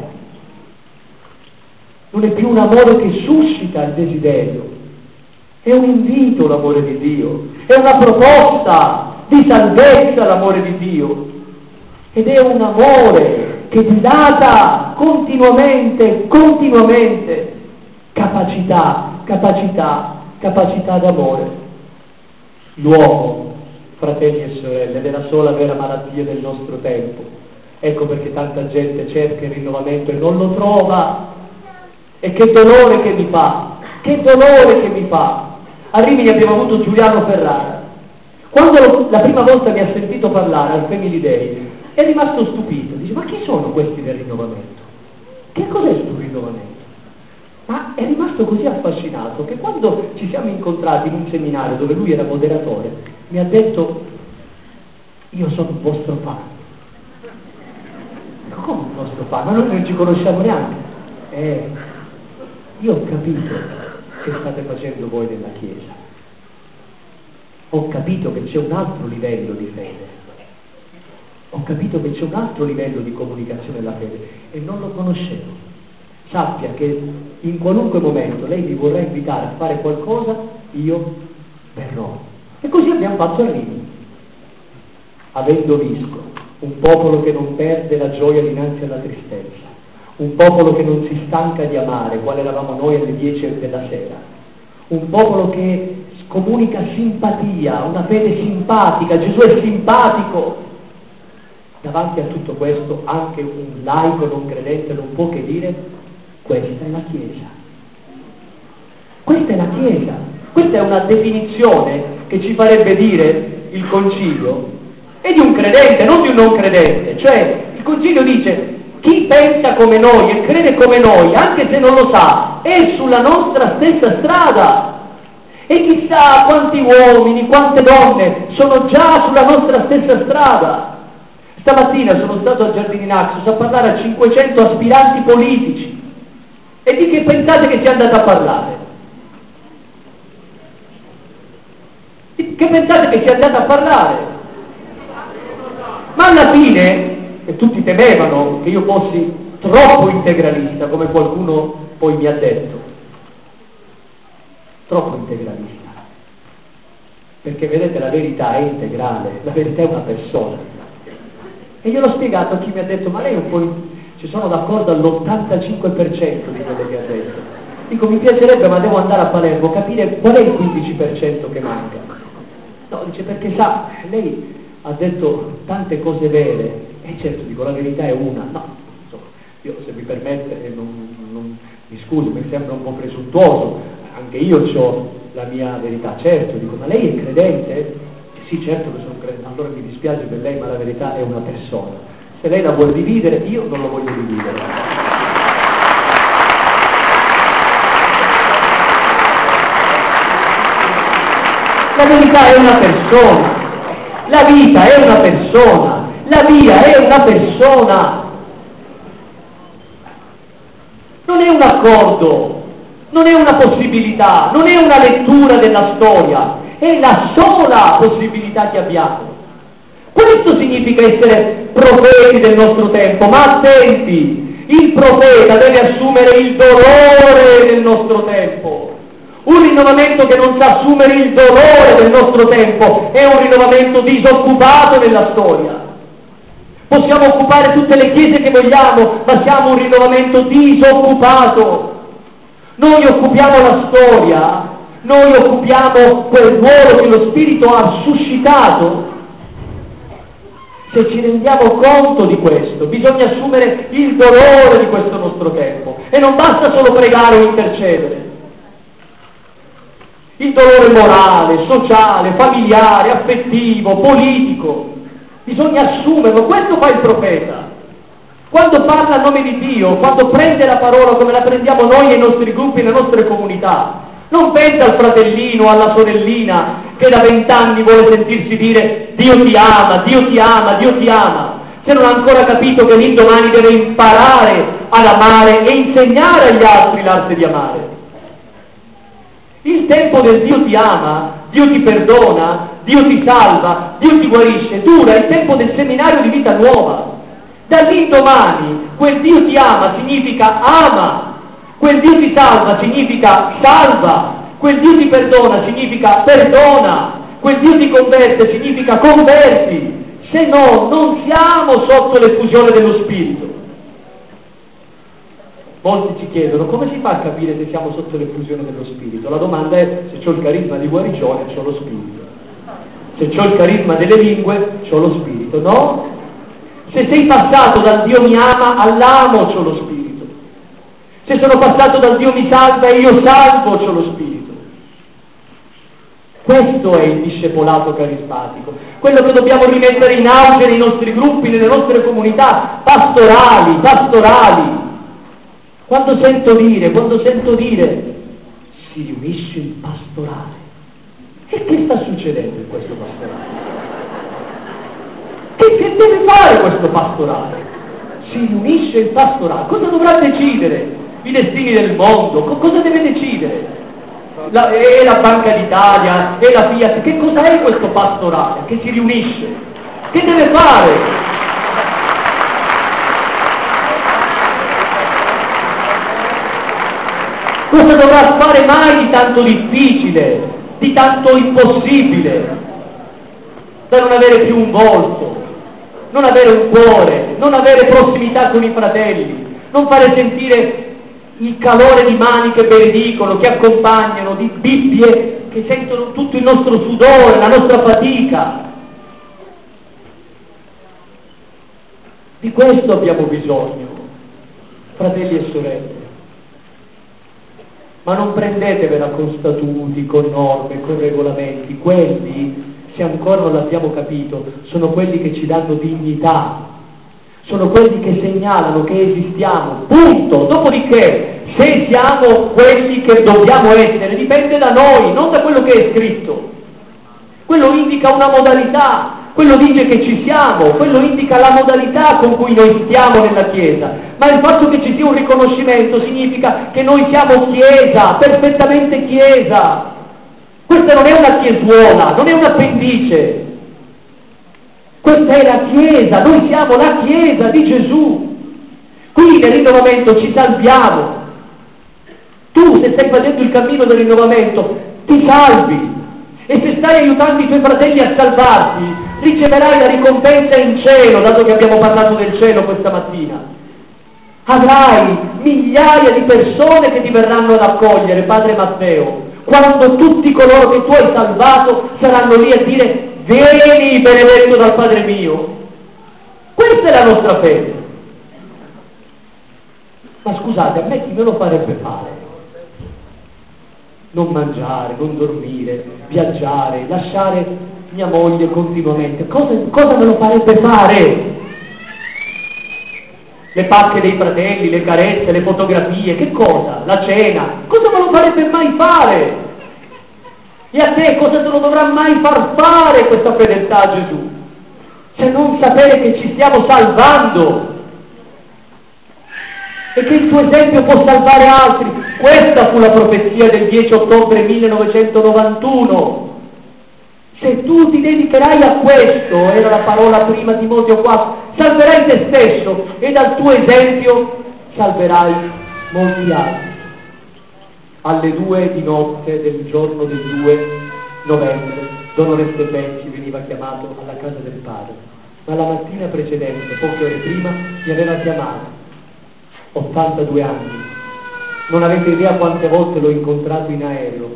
A: non è più un amore che suscita il desiderio. È un invito l'amore di Dio, è una proposta di salvezza l'amore di Dio, ed è un amore che dilata continuamente, continuamente capacità, capacità, capacità d'amore. L'uomo, fratelli e sorelle, è la sola vera malattia del nostro tempo. Ecco perché tanta gente cerca il rinnovamento e non lo trova. E che dolore che mi fa, che dolore che mi fa. A Rimini abbiamo avuto Giuliano Ferrara. Quando lo, la prima volta mi ha sentito parlare al Family Day, è rimasto stupito. Dice, ma chi sono questi del rinnovamento? Che cos'è il rinnovamento? Ma è rimasto così affascinato che quando ci siamo incontrati in un seminario dove lui era moderatore, mi ha detto, io sono un vostro fan. Ma come un vostro fan? Ma noi non ci conosciamo neanche. Eh, io ho capito che state facendo voi nella Chiesa. Ho capito che c'è un altro livello di fede. Ho capito che c'è un altro livello di comunicazione della fede e non lo conoscevo. Sappia che in qualunque momento lei mi vorrà invitare a fare qualcosa, io verrò. E così abbiamo fatto a Rimini. Avendo visto un popolo che non perde la gioia dinanzi alla tristezza, un popolo che non si stanca di amare, quale eravamo noi alle dieci della sera, un popolo che comunica simpatia, una fede simpatica, Gesù è simpatico. Davanti a tutto questo anche un laico non credente non può che dire: questa è la Chiesa. Questa è la Chiesa. Questa è una definizione che ci farebbe dire il Concilio, è di un credente, non di un non credente. Cioè, il Concilio dice: chi pensa come noi e crede come noi, anche se non lo sa, è sulla nostra stessa strada. E chissà quanti uomini, quante donne sono già sulla nostra stessa strada. Stamattina sono stato a Giardini Naxos a parlare a cinquecento aspiranti politici. E di che pensate che sia andato a parlare? Di che pensate che sia andato a parlare? Ma alla fine, e tutti temevano che io fossi troppo integralista, come qualcuno poi mi ha detto, troppo integralista, perché vedete la verità è integrale, la verità è una persona. E gliel'ho spiegato a chi mi ha detto: ma lei un po', ci sono d'accordo all'ottantacinque per cento di quello che ha detto. Dico: mi piacerebbe, ma devo andare a Palermo, capire qual è il quindici per cento che manca. No, dice, perché sa, lei ha detto tante cose vere, e certo, dico, la verità è una. No, insomma, io, se mi permette, non, non, mi scuso, mi sembra un po' presuntuoso, anche io ho la mia verità, certo. Dico: ma lei è credente? Sì, certo che sono credente. Allora mi dispiace per lei, ma la verità è una persona. Se lei la vuole dividere, io non lo voglio dividere. La verità è una persona, la vita è una persona, la via è una persona. Non è un accordo, non è una possibilità, non è una lettura della storia, è la sola possibilità che abbiamo. Questo significa essere profeti del nostro tempo, ma attenti, il profeta deve assumere il dolore del nostro tempo. Un rinnovamento che non sa assumere il dolore del nostro tempo, è un rinnovamento disoccupato nella storia. Possiamo occupare tutte le chiese che vogliamo, ma siamo un rinnovamento disoccupato. Noi occupiamo la storia, noi occupiamo quel ruolo che lo Spirito ha suscitato. Se ci rendiamo conto di questo, bisogna assumere il dolore di questo nostro tempo e non basta solo pregare o intercedere. Il dolore morale, sociale, familiare, affettivo, politico, bisogna assumerlo. Questo fa il profeta. Quando parla a nome di Dio, quando prende la parola come la prendiamo noi nei nostri gruppi, nelle nostre comunità, non pensa al fratellino o alla sorellina che da vent'anni vuole sentirsi dire Dio ti ama, Dio ti ama, Dio ti ama, se non ha ancora capito che l'indomani deve imparare ad amare e insegnare agli altri l'arte di amare. Il tempo del Dio ti ama, Dio ti perdona, Dio ti salva, Dio ti guarisce, dura il tempo del seminario di vita nuova. Dall'indomani quel Dio ti ama significa ama, quel Dio ti salva significa salva, quel Dio ti perdona significa perdona, quel Dio ti converte significa converti, se no non siamo sotto l'effusione dello Spirito. Molti ci chiedono come si fa a capire se siamo sotto l'effusione dello Spirito. La domanda è se ho il carisma di guarigione, c'ho lo Spirito. Se ho il carisma delle lingue, c'ho lo Spirito, no? Se sei passato dal Dio mi ama all'amo, c'ho lo Spirito. Se sono passato dal Dio mi salva e io salvo, c'ho lo Spirito. Questo è il discepolato carismatico, quello che dobbiamo rimettere in auge nei nostri gruppi, nelle nostre comunità pastorali, pastorali. Quando sento dire, quando sento dire si riunisce il pastorale, e che sta succedendo in questo pastorale? Che, che deve fare questo pastorale? Si riunisce il pastorale, cosa dovrà decidere? I destini del mondo, co- cosa deve decidere? La, è la Banca d'Italia, è la Fiat, che cosa è questo pastorale che si riunisce? Che deve fare? Cosa dovrà fare mai di tanto difficile, di tanto impossibile, da non avere più un volto, non avere un cuore, non avere prossimità con i fratelli, non fare sentire il calore di mani che benedicono, che accompagnano, di Bibbie che sentono tutto il nostro sudore, la nostra fatica. Di questo abbiamo bisogno, fratelli e sorelle. Ma non prendetevela con statuti, con norme, con regolamenti. Quelli, se ancora non l'abbiamo capito, sono quelli che ci danno dignità, sono quelli che segnalano che esistiamo, punto. Dopodiché, se siamo quelli che dobbiamo essere, dipende da noi, non da quello che è scritto. Quello indica una modalità, quello dice che ci siamo, quello indica la modalità con cui noi stiamo nella Chiesa, ma il fatto che ci sia un riconoscimento significa che noi siamo Chiesa, perfettamente Chiesa. Questa non è una chiesuola, non è un appendice, questa è la Chiesa, noi siamo la Chiesa di Gesù. Qui nel rinnovamento ci salviamo. Tu, se stai facendo il cammino del rinnovamento, ti salvi, e se stai aiutando i tuoi fratelli a salvarsi, riceverai la ricompensa in cielo, dato che abbiamo parlato del cielo questa mattina. Avrai migliaia di persone che ti verranno ad accogliere, Padre Matteo, quando tutti coloro che tu hai salvato saranno lì a dire: vieni benedetto dal Padre mio. Questa è la nostra fede. Ma scusate, a me chi me lo farebbe fare? Non mangiare, non dormire, viaggiare, lasciare mia moglie continuamente. Cosa, cosa me lo farebbe fare? Le pacche dei fratelli, le carezze, le fotografie, che cosa? La cena, cosa me lo farebbe mai fare? E a te cosa te lo dovrà mai far fare questa fedeltà a Gesù? Se non sapere che ci stiamo salvando e che il tuo esempio può salvare altri. Questa fu la profezia del dieci ottobre millenovecentonovantuno. Se tu ti dedicherai a questo, era la parola prima Timoteo quattro, salverai te stesso e dal tuo esempio salverai molti altri. alle due di notte del giorno del due novembre, Don Oreste Benzi veniva chiamato alla casa del padre, ma la mattina precedente, poche ore prima, mi aveva chiamato. ottantadue anni. Non avete idea quante volte l'ho incontrato in aereo,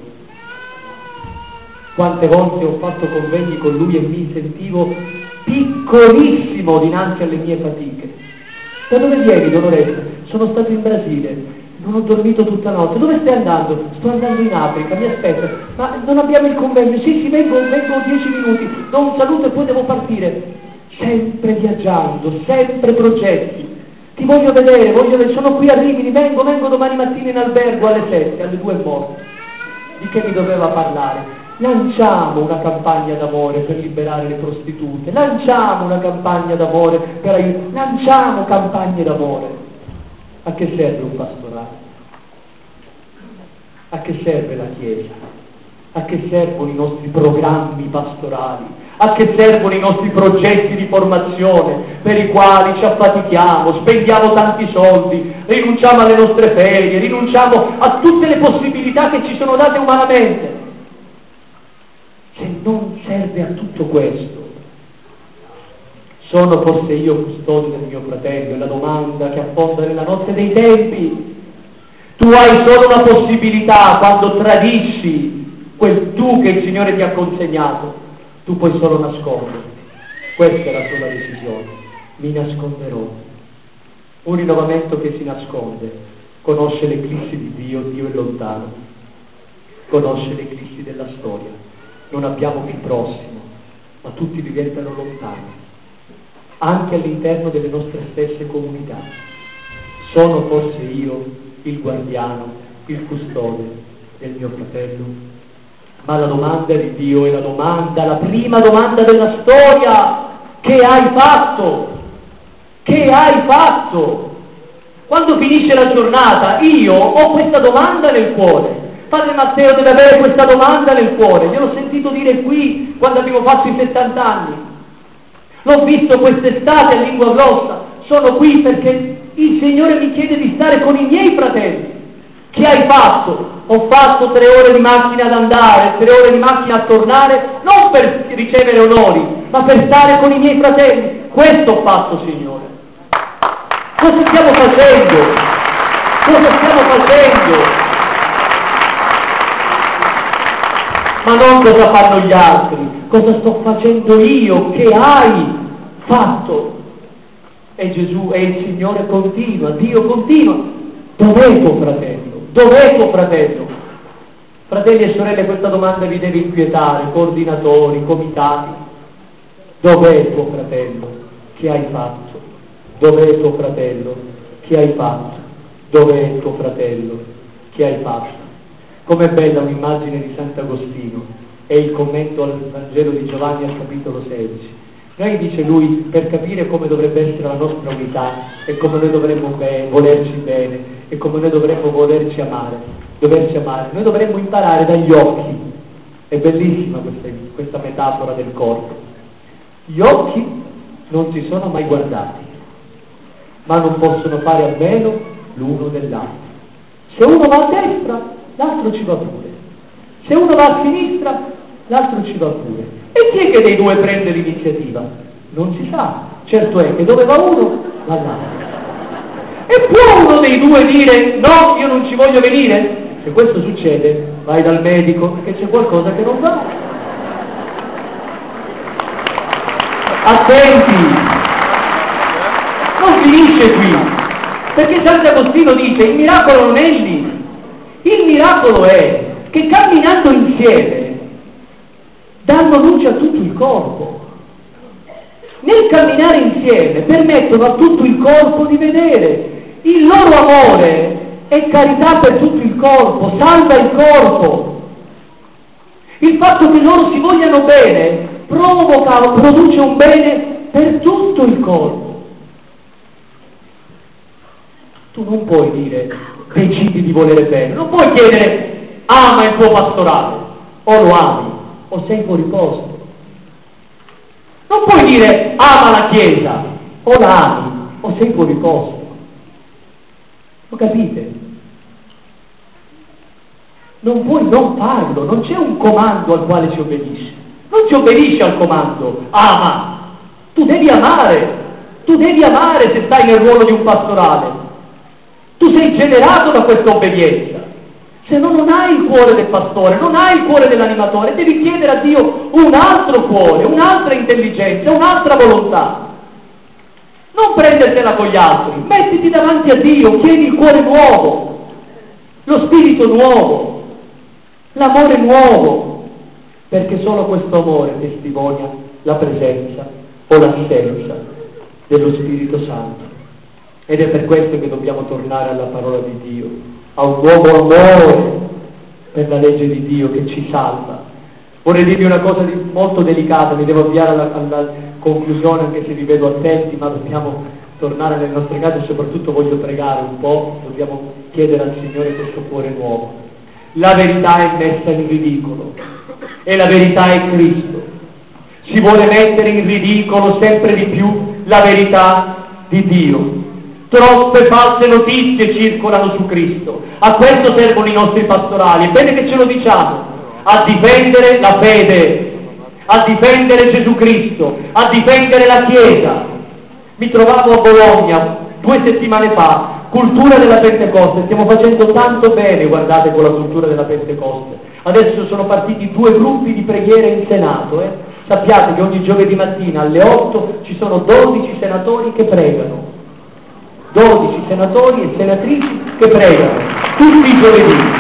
A: quante volte ho fatto convegni con lui e mi sentivo piccolissimo dinanzi alle mie fatiche. Da dove vieni, Don Oreste? Sono stato in Brasile. Non ho dormito tutta la notte. Dove stai andando? Sto andando in Africa, mi aspetta. Ma non abbiamo il convegno? Sì, sì, vengo, vengo dieci minuti. Do un saluto e poi devo partire. Sempre viaggiando, sempre progetti. Ti voglio vedere, voglio vedere. Sono qui a Rimini, vengo, vengo domani mattina in albergo alle sette, alle due morte. Di che mi doveva parlare? Lanciamo una campagna d'amore per liberare le prostitute. Lanciamo una campagna d'amore per aiutare. Lanciamo campagne d'amore. A che serve un pastorale? A che serve la Chiesa? A che servono i nostri programmi pastorali? A che servono i nostri progetti di formazione per i quali ci affatichiamo, spendiamo tanti soldi, rinunciamo alle nostre ferie, rinunciamo a tutte le possibilità che ci sono date umanamente? Se non serve a tutto questo, sono forse io custode del mio fratello? È la domanda che affonda nella notte dei tempi. Tu hai solo una possibilità quando tradisci quel tu che il Signore ti ha consegnato. Tu puoi solo nascondere. Questa è la sola decisione. Mi nasconderò. Un rinnovamento che si nasconde conosce l'eclissi di Dio, Dio è lontano. Conosce l'eclissi della storia. Non abbiamo più prossimo, ma tutti diventano lontani. Anche all'interno delle nostre stesse comunità. Sono forse io il guardiano, il custode del mio fratello? Ma la domanda di Dio è la domanda, la prima domanda della storia. Che hai fatto? Che hai fatto? Quando finisce la giornata, io ho questa domanda nel cuore. Padre Matteo deve avere questa domanda nel cuore. Gliel'ho sentito dire qui quando abbiamo fatto i settanta anni. L'ho visto quest'estate a Lingua Grossa. Sono qui perché il Signore mi chiede di stare con i miei fratelli. Che hai fatto? Ho fatto tre ore di macchina ad andare, tre ore di macchina a tornare, non per ricevere onori, ma per stare con i miei fratelli. Questo ho fatto, Signore. Cosa stiamo facendo? Cosa stiamo facendo? Ma non cosa fanno gli altri, cosa sto facendo io, che hai fatto? E Gesù e il Signore continua, Dio continua. Dov'è tuo fratello? Dov'è tuo fratello? Fratelli e sorelle, questa domanda vi deve inquietare, coordinatori, comitati. Dov'è tuo fratello? Che hai fatto? Dov'è tuo fratello? Che hai fatto? Dov'è tuo fratello? Che hai fatto? Com'è bella un'immagine di Sant'Agostino, è il commento al Vangelo di Giovanni al capitolo sedici. Noi, dice lui, per capire come dovrebbe essere la nostra unità e come noi dovremmo be- volerci bene e come noi dovremmo volerci amare, doverci amare, noi dovremmo imparare dagli occhi. È bellissima questa, questa metafora del corpo. Gli occhi non si sono mai guardati, ma non possono fare a meno l'uno dell'altro. Se uno va a destra, l'altro ci va pure. Se uno va a sinistra, l'altro ci va pure. E chi è che dei due prende l'iniziativa? Non si sa. Certo è che dove va uno, va l'altro. E può uno dei due dire no, io non ci voglio venire? Se questo succede, vai dal medico perché c'è qualcosa che non va. Attenti! Non finisce qui. Perché Sant'Agostino dice, il miracolo non è lì. Il miracolo è che camminando insieme danno luce a tutto il corpo. Nel camminare insieme permettono a tutto il corpo di vedere. Il loro amore è carità per tutto il corpo, salva il corpo. Il fatto che loro si vogliano bene provoca, produce un bene per tutto il corpo. Tu non puoi dire decidi di volere bene, non puoi chiedere ama il tuo pastorale, o lo ami, o sei fuori posto. Non puoi dire ama la Chiesa, o la ami, o sei fuori posto. Lo capite? non puoi non farlo, non c'è un comando al quale si obbedisce, non si obbedisce al comando, ama, tu devi amare, tu devi amare se stai nel ruolo di un pastorale, tu sei generato da questa obbedienza, se no non hai il cuore del pastore, non hai il cuore dell'animatore, devi chiedere a Dio un altro cuore, un'altra intelligenza, un'altra volontà. Non prendertela con gli altri, mettiti davanti a Dio, chiedi il cuore nuovo, lo spirito nuovo, l'amore nuovo, perché solo questo amore testimonia la presenza o l'assenza dello Spirito Santo. Ed è per questo che dobbiamo tornare alla parola di Dio, a un nuovo amore per la legge di Dio che ci salva. Vorrei dirvi una cosa di, molto delicata, mi devo avviare alla, alla conclusione anche se vi vedo attenti, ma dobbiamo tornare nelle nostre case e soprattutto voglio pregare un po', dobbiamo chiedere al Signore questo cuore nuovo. La verità è messa in ridicolo e la verità è Cristo. Si vuole mettere in ridicolo sempre di più la verità di Dio. Troppe false notizie circolano su Cristo. A questo servono i nostri pastorali. È bene che ce lo diciamo. A difendere la fede, a difendere Gesù Cristo, a difendere la Chiesa. Mi trovavo a Bologna due settimane fa, cultura della Pentecoste, stiamo facendo tanto bene, guardate, con la cultura della Pentecoste. Adesso sono partiti due gruppi di preghiera in Senato, eh? Sappiate che ogni giovedì mattina alle otto ci sono dodici senatori che pregano, dodici senatori e senatrici che pregano, tutti i giovedì.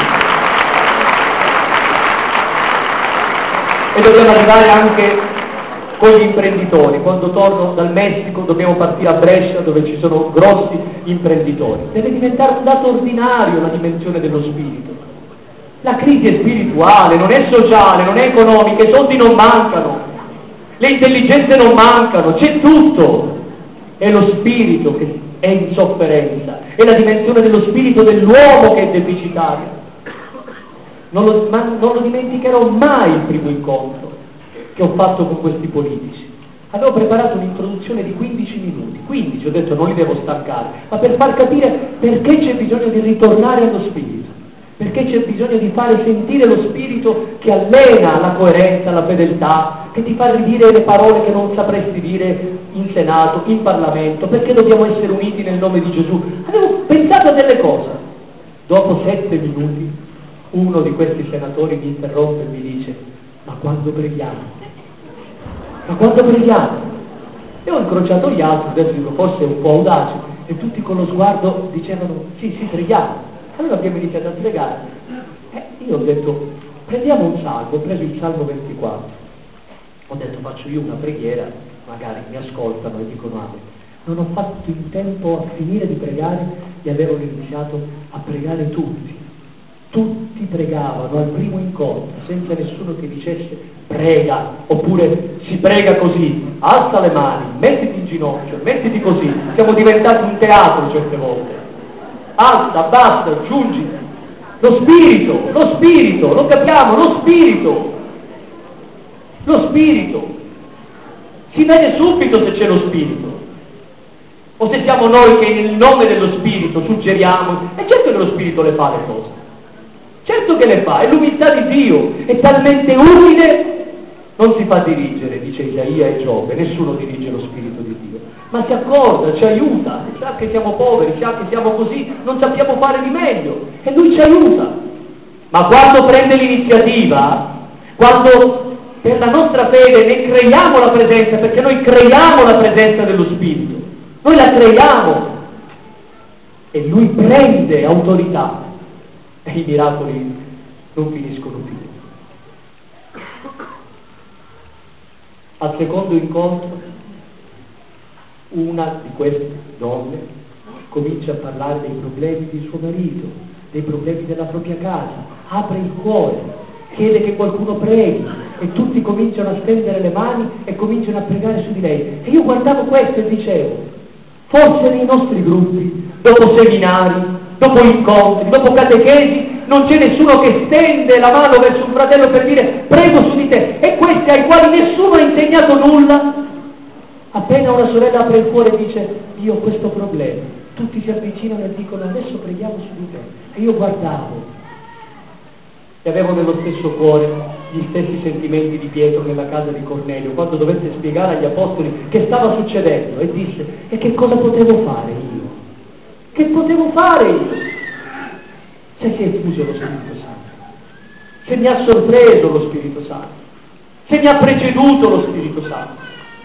A: E dobbiamo arrivare anche con gli imprenditori. Quando torno dal Messico dobbiamo partire a Brescia, dove ci sono grossi imprenditori. Deve diventare un dato ordinario la dimensione dello spirito. La crisi è spirituale, non è sociale, non è economica, i soldi non mancano, le intelligenze non mancano, c'è tutto. È lo spirito che è in sofferenza, è la dimensione dello spirito dell'uomo che è deficitaria. Non lo, ma non lo dimenticherò mai il primo incontro che ho fatto con questi politici. Avevo preparato un'introduzione di quindici minuti, quindici, ho detto non li devo stancare, ma per far capire perché c'è bisogno di ritornare allo spirito, perché c'è bisogno di fare sentire lo spirito che allena la coerenza, la fedeltà, che ti fa ridire le parole che non sapresti dire in Senato, in Parlamento, perché dobbiamo essere uniti nel nome di Gesù. Avevo pensato a delle cose. Dopo sette minuti uno di questi senatori mi interrompe e mi dice: ma quando preghiamo? Ma quando preghiamo? E ho incrociato gli altri, adesso dico forse un po' audace, e tutti con lo sguardo dicevano sì, sì, preghiamo. Allora abbiamo iniziato a pregare. E io ho detto, prendiamo un salmo, ho preso il Salmo ventiquattro. Ho detto, faccio io una preghiera, magari mi ascoltano e dicono amen. Non ho fatto in tempo a finire di pregare e avevano iniziato a pregare tutti. Tutti pregavano al primo incontro, senza nessuno che dicesse prega, oppure si prega così, alza le mani, mettiti in ginocchio, mettiti così. Siamo diventati un teatro certe volte. Alza, basta, aggiungi. Lo spirito, lo spirito, lo capiamo, lo spirito. Lo spirito. Si vede subito se c'è lo spirito. O se siamo noi che nel nome dello spirito suggeriamo. E certo che lo spirito le fa le cose. Certo che le fa, è l'umiltà di Dio, è talmente umile, non si fa dirigere, dice Isaia e Giobbe, nessuno dirige lo Spirito di Dio, ma si accorda, ci aiuta, sa che siamo poveri, sa che siamo così, non sappiamo fare di meglio, e Lui ci aiuta. Ma quando prende l'iniziativa, quando per la nostra fede ne creiamo la presenza, perché noi creiamo la presenza dello Spirito, noi la creiamo, e Lui prende autorità, e i miracoli non finiscono più. Al secondo incontro una di queste donne comincia a parlare dei problemi di suo marito, dei problemi della propria casa, apre il cuore, chiede che qualcuno preghi e tutti cominciano a stendere le mani e cominciano a pregare su di lei. E io guardavo questo e dicevo, forse nei nostri gruppi, dopo seminari, dopo incontri, dopo catechesi, non c'è nessuno che stende la mano verso un fratello per dire prego su di te, e questi ai quali nessuno ha insegnato nulla, appena una sorella apre il cuore e dice io ho questo problema, tutti si avvicinano e dicono adesso preghiamo su di te. E io guardavo e avevo nello stesso cuore gli stessi sentimenti di Pietro nella casa di Cornelio, quando dovette spiegare agli apostoli che stava succedendo, e disse: e che cosa potevo fare io? Che potevo fare io? Se si è effuso lo Spirito Santo, se mi ha sorpreso lo Spirito Santo, se mi ha preceduto lo Spirito Santo.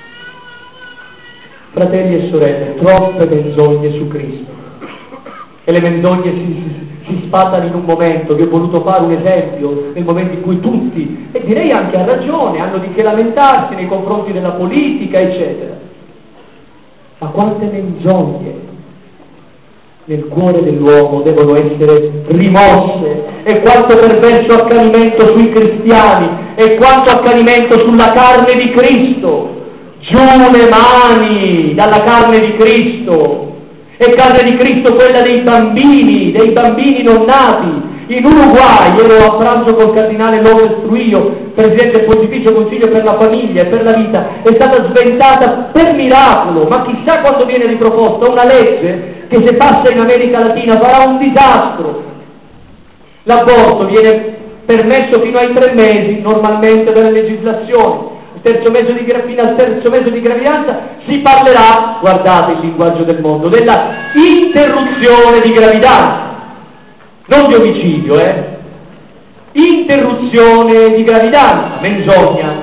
A: Fratelli e sorelle, troppe menzogne su Cristo, e le menzogne si, si, si sfatano in un momento. Vi ho voluto fare un esempio nel momento in cui tutti, e direi anche a ragione, hanno di che lamentarsi nei confronti della politica, eccetera. Ma quante menzogne nel cuore dell'uomo devono essere rimosse, e quanto perverso accanimento sui cristiani, e quanto accanimento sulla carne di Cristo. Giù le mani dalla carne di Cristo, e carne di Cristo quella dei bambini, dei bambini non nati. In Uruguay ero a pranzo col cardinale López Trujillo, presidente del Pontificio Consiglio per la Famiglia e per la Vita. È stata sventata per miracolo, ma chissà quando viene riproposta, una legge che se passa in America Latina farà un disastro. L'aborto viene permesso fino ai tre mesi normalmente dalla legislazione. Terzo mese di, fino al terzo mese di gravidanza si parlerà, guardate il linguaggio del mondo, della interruzione di gravidanza, non di omicidio, eh? Interruzione di gravidanza, menzogna.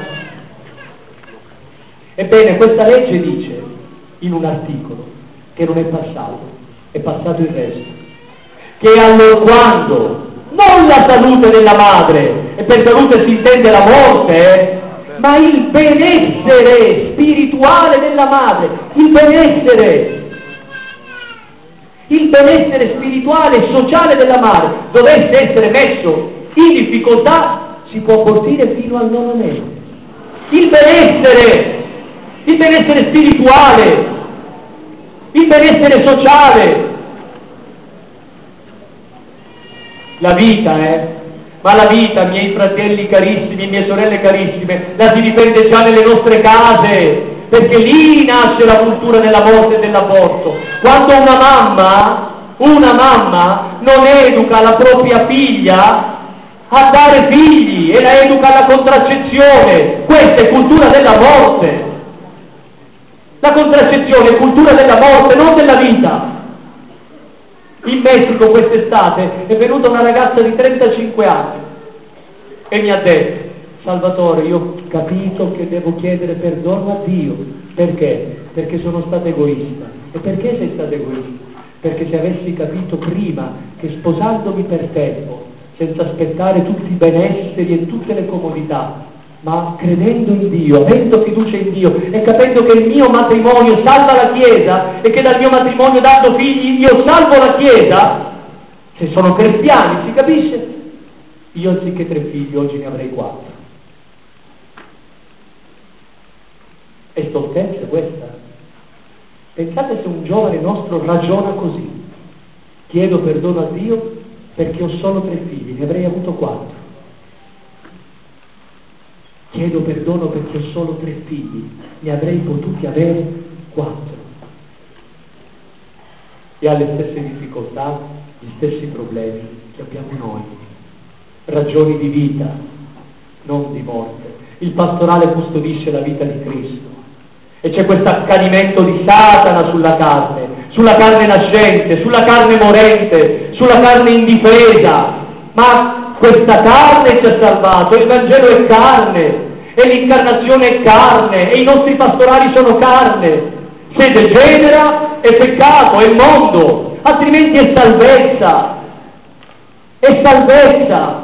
A: Ebbene, questa legge dice in un articolo che non è passato, è passato il resto, che allorquando non la salute della madre, e per salute si intende la morte, eh? ma il benessere spirituale della madre, il benessere, il benessere spirituale e sociale della madre dovesse essere messo in difficoltà, si può abortire fino al nono mese. Il benessere, il benessere spirituale, il benessere sociale, la vita, eh? Ma la vita, miei fratelli carissimi, mie sorelle carissime, la si difende già nelle nostre case, perché lì nasce la cultura della morte e dell'aborto. Quando una mamma, una mamma non educa la propria figlia a dare figli e la educa alla contraccezione, questa è cultura della morte. La contraccezione è cultura della morte, non della vita. In Messico quest'estate è venuta una ragazza di trentacinque anni e mi ha detto: Salvatore, io ho capito che devo chiedere perdono a Dio. Perché? Perché sono stata egoista. E perché sei stata egoista? Perché se avessi capito prima che sposandomi per tempo, senza aspettare tutti i benesseri e tutte le comodità, ma credendo in Dio, avendo fiducia in Dio e capendo che il mio matrimonio salva la Chiesa e che dal mio matrimonio dando figli io salvo la Chiesa, se sono cristiani, si capisce? Io anziché tre figli oggi ne avrei quattro. È stoltezza questa? Pensate se un giovane nostro ragiona così: chiedo perdono a Dio perché ho solo tre figli, ne avrei avuto quattro. Chiedo perdono perché ho solo tre figli, ne avrei potuti avere quattro. E ha le stesse difficoltà, gli stessi problemi che abbiamo noi. Ragioni di vita, non di morte. Il pastorale custodisce la vita di Cristo. E c'è questo accanimento di Satana sulla carne, sulla carne nascente, sulla carne morente, sulla carne indifesa. Ma questa carne ci ha salvato, il Vangelo è carne, e l'incarnazione è carne, e i nostri pastorali sono carne. Se degenera è peccato, è mondo, altrimenti è salvezza, è salvezza.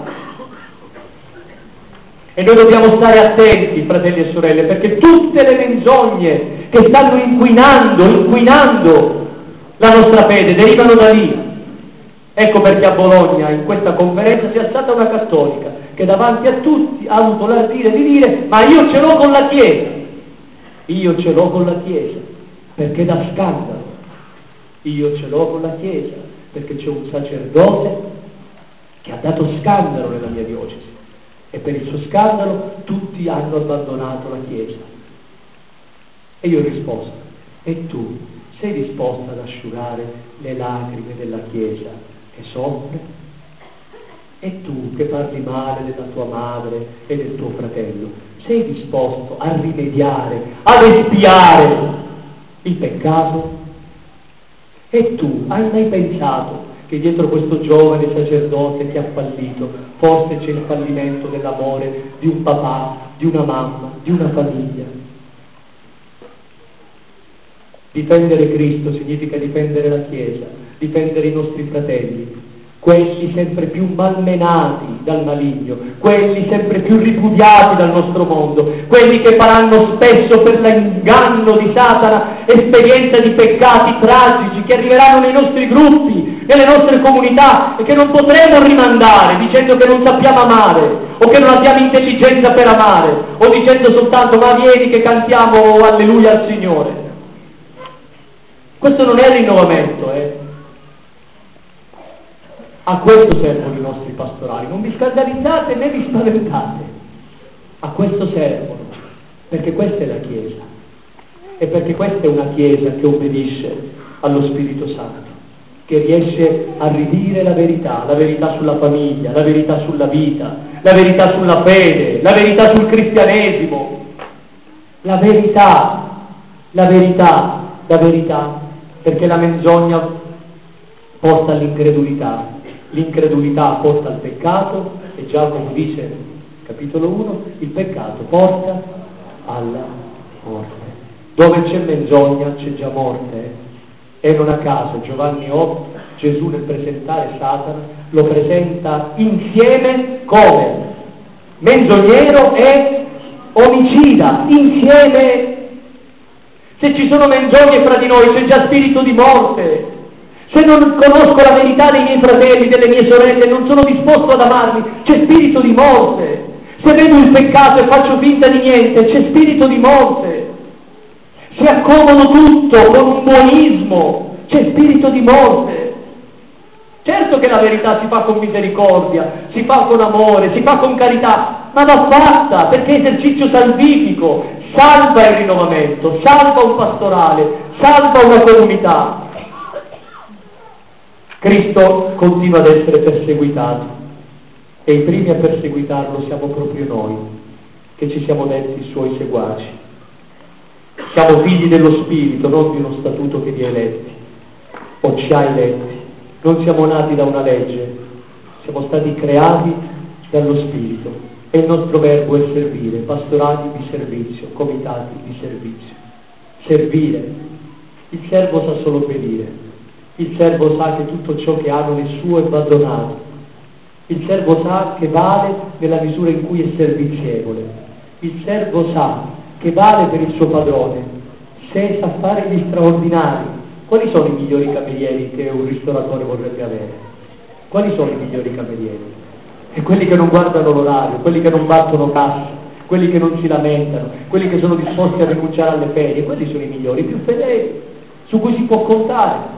A: E noi dobbiamo stare attenti, fratelli e sorelle, perché tutte le menzogne che stanno inquinando, inquinando la nostra fede derivano da lì. Ecco perché a Bologna, in questa conferenza, si è alzata una cattolica che davanti a tutti ha avuto l'ardire di dire: ma io ce l'ho con la Chiesa, io ce l'ho con la Chiesa, perché dà scandalo, io ce l'ho con la Chiesa, perché c'è un sacerdote che ha dato scandalo nella mia diocesi, e per il suo scandalo tutti hanno abbandonato la Chiesa. E io ho risposto: e tu sei disposta ad asciugare le lacrime della Chiesa che soffre? E tu che parli male della tua madre e del tuo fratello, sei disposto a rimediare, ad espiare il peccato? E tu hai mai pensato che dietro questo giovane sacerdote che ha fallito forse c'è il fallimento dell'amore di un papà, di una mamma, di una famiglia? Difendere Cristo significa difendere la Chiesa, difendere i nostri fratelli, quelli sempre più malmenati dal maligno, quelli sempre più ripudiati dal nostro mondo, quelli che faranno spesso per l'inganno di Satana esperienza di peccati tragici che arriveranno nei nostri gruppi, nelle nostre comunità e che non potremo rimandare dicendo che non sappiamo amare o che non abbiamo intelligenza per amare o dicendo soltanto ma vieni che cantiamo alleluia al Signore. Questo non è il rinnovamento, eh. A questo servono i nostri pastorali, non vi scandalizzate né vi spaventate, a questo servono, perché questa è la Chiesa, e perché questa è una Chiesa che obbedisce allo Spirito Santo, che riesce a ridire la verità, la verità sulla famiglia, la verità sulla vita, la verità sulla fede, la verità sul cristianesimo, la verità, la verità, la verità, perché la menzogna porta all'incredulità, l'incredulità porta al peccato e Giacomo dice, capitolo uno, il peccato porta alla morte. Dove c'è menzogna c'è già morte, eh? E non a caso Giovanni otto, Gesù nel presentare Satana lo presenta insieme come menzognero e omicida, insieme. Se ci sono menzogne fra di noi c'è già spirito di morte. Se non conosco la verità dei miei fratelli, delle mie sorelle, non sono disposto ad amarli, c'è spirito di morte. Se vedo il peccato e faccio finta di niente, c'è spirito di morte. Se accomodo tutto con un buonismo, c'è spirito di morte. Certo che la verità si fa con misericordia, si fa con amore, si fa con carità, ma va fatta perché è esercizio salvifico, salva il rinnovamento, salva un pastorale, salva una comunità. Cristo continua ad essere perseguitato e i primi a perseguitarlo siamo proprio noi, che ci siamo detti i suoi seguaci. Siamo figli dello Spirito, non di uno statuto che vi ha eletti o ci ha eletti. Non siamo nati da una legge, siamo stati creati dallo Spirito e il nostro verbo è servire, pastorati di servizio, comitati di servizio. Servire. Il servo sa solo obbedire. Il servo sa che tutto ciò che ha non è suo e va donato. Il servo sa che vale nella misura in cui è servizievole. Il servo sa che vale per il suo padrone se sa fare gli straordinari. Quali sono i migliori camerieri che un ristoratore vorrebbe avere? Quali sono i migliori camerieri? E quelli che non guardano l'orario, quelli che non battono cassa, quelli che non si lamentano, quelli che sono disposti a rinunciare alle ferie, quelli sono i migliori, i più fedeli, su cui si può contare.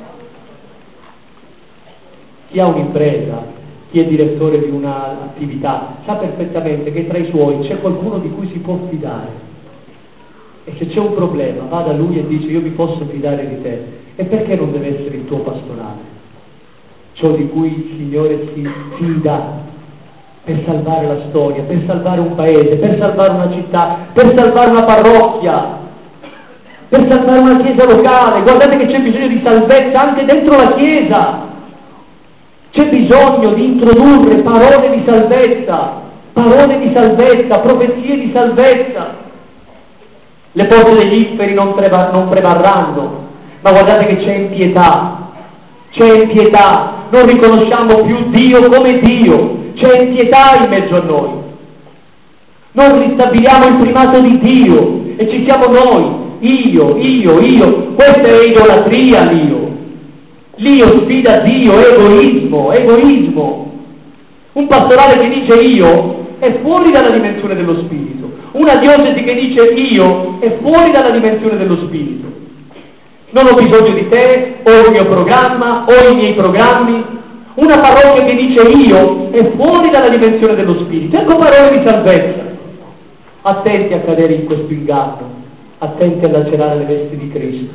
A: Chi ha un'impresa, chi è direttore di un'attività, sa perfettamente che tra i suoi c'è qualcuno di cui si può fidare. E se c'è un problema, va da lui e dice io mi posso fidare di te. E perché non deve essere il tuo pastorale? Ciò di cui il Signore si fida per salvare la storia, per salvare un paese, per salvare una città, per salvare una parrocchia, per salvare una chiesa locale. Guardate che c'è bisogno di salvezza anche dentro la chiesa. C'è bisogno di introdurre parole di salvezza, parole di salvezza, profezie di salvezza. Le porte degli inferi non, preva- non prevarranno, ma guardate che c'è impietà, c'è impietà, non riconosciamo più Dio come Dio, c'è impietà in mezzo a noi. Non ristabiliamo il primato di Dio e ci siamo noi, io, io, io, questa è idolatria, l'io. L'io sfida Dio, egoismo, egoismo. Un pastorale che dice io è fuori dalla dimensione dello Spirito. Una diocesi che dice io è fuori dalla dimensione dello Spirito. Non ho bisogno di te, ho il mio programma, ho i miei programmi. Una parrocchia che dice io è fuori dalla dimensione dello Spirito. Ecco parole di salvezza. Attenti a cadere in questo inganno, attenti a lacerare le vesti di Cristo,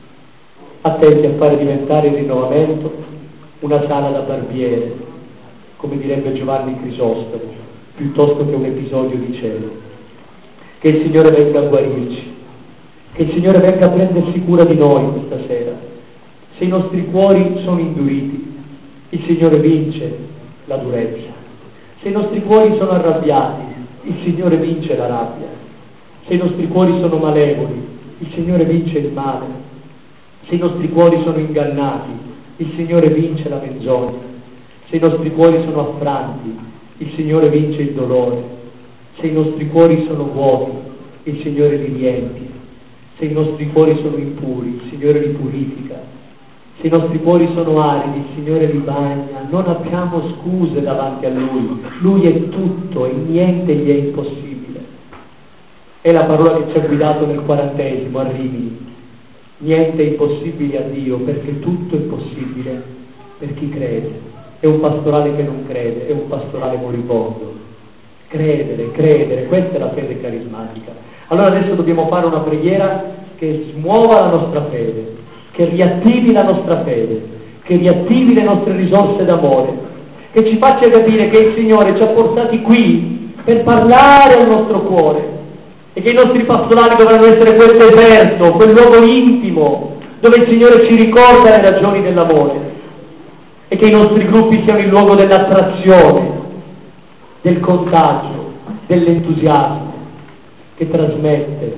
A: attenti a fare diventare il rinnovamento una sala da barbiere, come direbbe Giovanni Crisostomo, piuttosto che un episodio di cielo. Che il Signore venga a guarirci, che il Signore venga a prendersi cura di noi questa sera. Se i nostri cuori sono induriti, il Signore vince la durezza. Se i nostri cuori sono arrabbiati, il Signore vince la rabbia. Se i nostri cuori sono malevoli, il Signore vince il male. Se i nostri cuori sono ingannati, il Signore vince la menzogna. Se i nostri cuori sono affranti, il Signore vince il dolore. Se i nostri cuori sono vuoti, il Signore li riempie. Se i nostri cuori sono impuri, il Signore li purifica. Se i nostri cuori sono aridi, il Signore li bagna. Non abbiamo scuse davanti a Lui. Lui è tutto e niente gli è impossibile. È la parola che ci ha guidato nel quarantesimo a Rimini. Niente è impossibile a Dio, perché tutto è possibile per chi crede. È un pastorale che non crede, è un pastorale moribondo. Credere, credere, questa è la fede carismatica. Allora adesso dobbiamo fare una preghiera che smuova la nostra fede, che riattivi la nostra fede, che riattivi le nostre risorse d'amore, che ci faccia capire che il Signore ci ha portati qui per parlare al nostro cuore e che i nostri pastorali dovranno essere quel deserto, quel luogo intimo dove il Signore ci ricorda le ragioni dell'amore e che i nostri gruppi siano il luogo dell'attrazione, del contagio, dell'entusiasmo che trasmette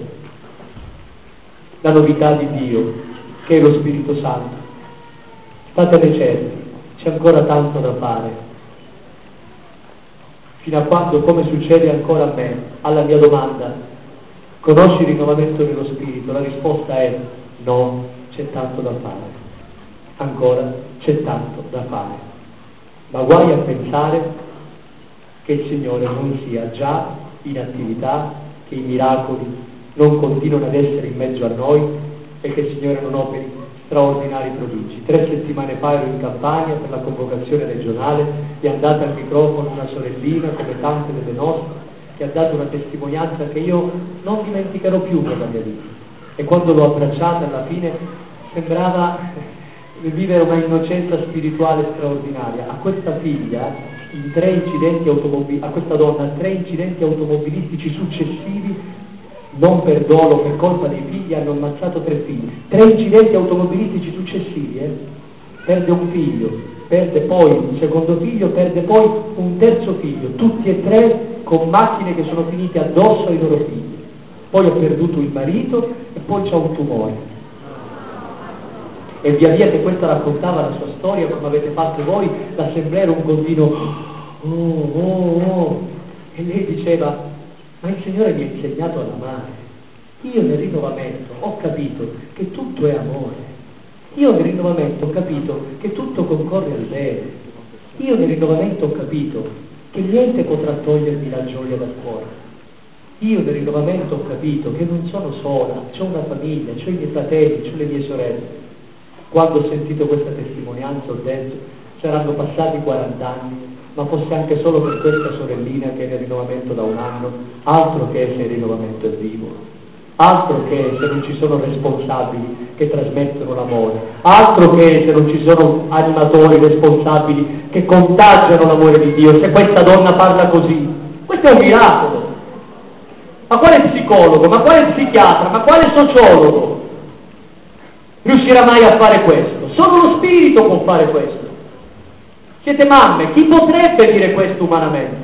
A: la novità di Dio, che è lo Spirito Santo. Statene certi, c'è ancora tanto da fare. Fino a quando, come succede ancora a me, alla mia domanda, conosci il rinnovamento dello Spirito? La risposta è no, c'è tanto da fare. Ancora c'è tanto da fare. Ma guai a pensare che il Signore non sia già in attività, che i miracoli non continuano ad essere in mezzo a noi e che il Signore non operi straordinari prodigi. Tre settimane fa ero in Campania per la convocazione regionale, è andata al microfono una sorellina, come tante delle nostre, che ha dato una testimonianza che io non dimenticherò più per la mia vita. E quando l'ho abbracciata alla fine sembrava vivere una innocenza spirituale straordinaria. A questa figlia, in tre incidenti automobilistici, a questa donna, tre incidenti automobilistici successivi, non per dolo, per colpa dei figli, hanno ammazzato tre figli. Tre incidenti automobilistici successivi, eh? Perde un figlio, perde poi un secondo figlio, perde poi un terzo figlio, tutti e tre con macchine che sono finite addosso ai loro figli. Poi ha perduto il marito e poi c'ha un tumore. E via via che questa raccontava la sua storia, come avete fatto voi, l'assemblea era un continuo oh, oh, oh. E lei diceva: ma il Signore mi ha insegnato ad amare. Io nel rinnovamento ho capito che tutto è amore. Io nel rinnovamento ho capito che tutto concorre al bene. Io nel rinnovamento ho capito che niente potrà togliermi la gioia dal cuore. Io nel rinnovamento ho capito che non sono sola, c'ho una famiglia, c'ho i miei fratelli, c'ho le mie sorelle. Quando ho sentito questa testimonianza ho detto: saranno passati quarant'anni, ma fosse anche solo per questa sorellina che è nel rinnovamento da un anno, altro che se il rinnovamento è vivo, altro che se non ci sono responsabili che trasmettono l'amore, altro che se non ci sono animatori responsabili che contagiano l'amore di Dio. Se questa donna parla così, questo è un miracolo. Ma quale psicologo, ma quale psichiatra, ma quale sociologo riuscirà mai a fare questo? Solo lo Spirito può fare questo. Siete mamme, chi potrebbe dire questo umanamente?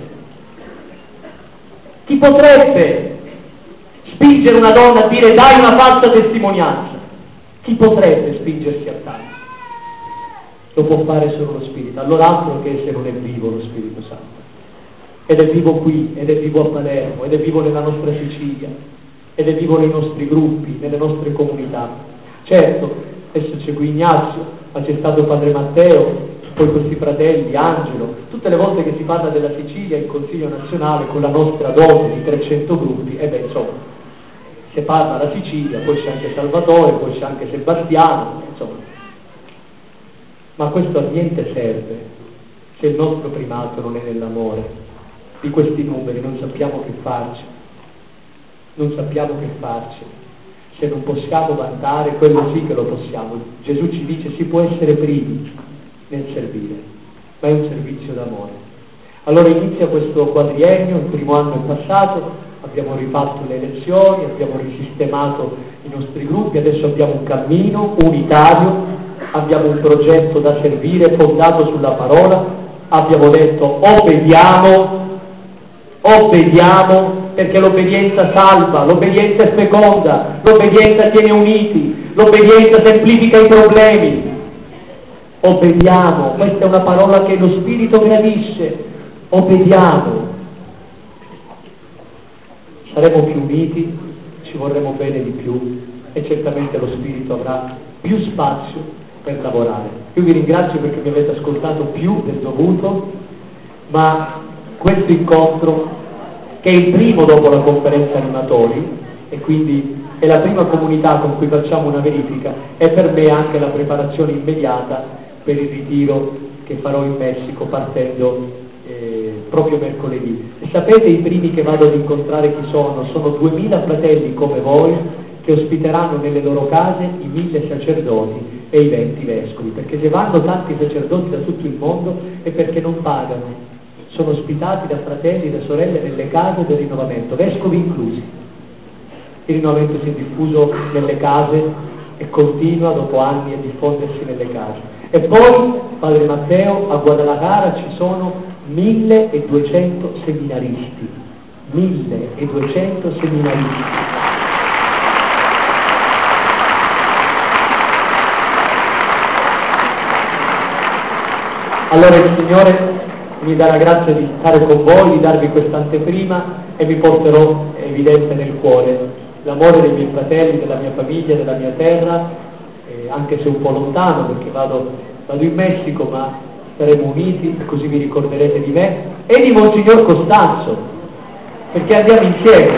A: Chi potrebbe spingere una donna a dire dai una falsa testimonianza? Chi potrebbe spingersi a tanto? Lo può fare solo lo Spirito. Allora altro che se non è vivo lo Spirito Santo. Ed è vivo qui, ed è vivo a Palermo, ed è vivo nella nostra Sicilia, ed è vivo nei nostri gruppi, nelle nostre comunità. Certo, adesso c'è qui Ignazio, ma c'è stato Padre Matteo, poi questi fratelli, Angelo. Tutte le volte che si parla della Sicilia in Consiglio nazionale con la nostra dose di trecento gruppi, e beh insomma, se parla la Sicilia, poi c'è anche Salvatore, poi c'è anche Sebastiano, insomma. Ma questo a niente serve se il nostro primato non è nell'amore. Di questi numeri non sappiamo che farci, non sappiamo che farci. Se non possiamo vantare, quello sì che lo possiamo. Gesù ci dice si può essere primi nel servire, ma è un servizio d'amore. Allora inizia questo quadriennio, il primo anno è passato, abbiamo rifatto le lezioni, abbiamo risistemato i nostri gruppi, adesso abbiamo un cammino unitario, abbiamo un progetto da servire fondato sulla parola, abbiamo detto obbediamo, obbediamo, perché l'obbedienza salva, l'obbedienza è feconda, l'obbedienza tiene uniti, l'obbedienza semplifica i problemi. Obbediamo, questa è una parola che lo Spirito gradisce. Obbediamo, saremo più uniti, ci vorremo bene di più e certamente lo Spirito avrà più spazio per lavorare. Io vi ringrazio perché mi avete ascoltato più del dovuto, ma questo incontro, che è il primo dopo la conferenza animatori e quindi è la prima comunità con cui facciamo una verifica, è per me anche la preparazione immediata per il ritiro che farò in Messico partendo Eh, proprio mercoledì. E sapete i primi che vado ad incontrare chi sono? Sono duemila fratelli come voi che ospiteranno nelle loro case i mille sacerdoti e i venti vescovi, perché se vanno tanti sacerdoti da tutto il mondo è perché non pagano, sono ospitati da fratelli e da sorelle nelle case del rinnovamento, vescovi inclusi. Il rinnovamento si è diffuso nelle case e continua dopo anni a diffondersi nelle case. E poi, Padre Matteo, a Guadalajara ci sono milleduecento seminaristi, milleduecento seminaristi. Allora il Signore mi dà la grazia di stare con voi, di darvi questa anteprima e vi porterò evidente nel cuore l'amore dei miei fratelli, della mia famiglia, della mia terra, eh, anche se un po' lontano perché vado, vado in Messico, ma saremo uniti, così vi ricorderete di me e di Monsignor Costanzo, perché andiamo insieme.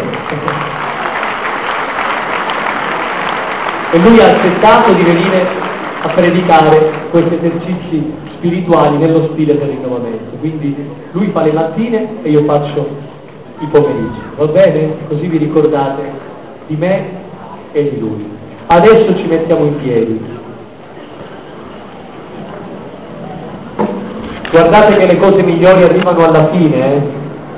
A: E lui ha accettato di venire a predicare questi esercizi spirituali nello stile del rinnovamento. Quindi lui fa le mattine e io faccio i pomeriggi, va bene? Così vi ricordate di me e di lui. Adesso ci mettiamo in piedi. Guardate che le cose migliori arrivano alla fine. Eh?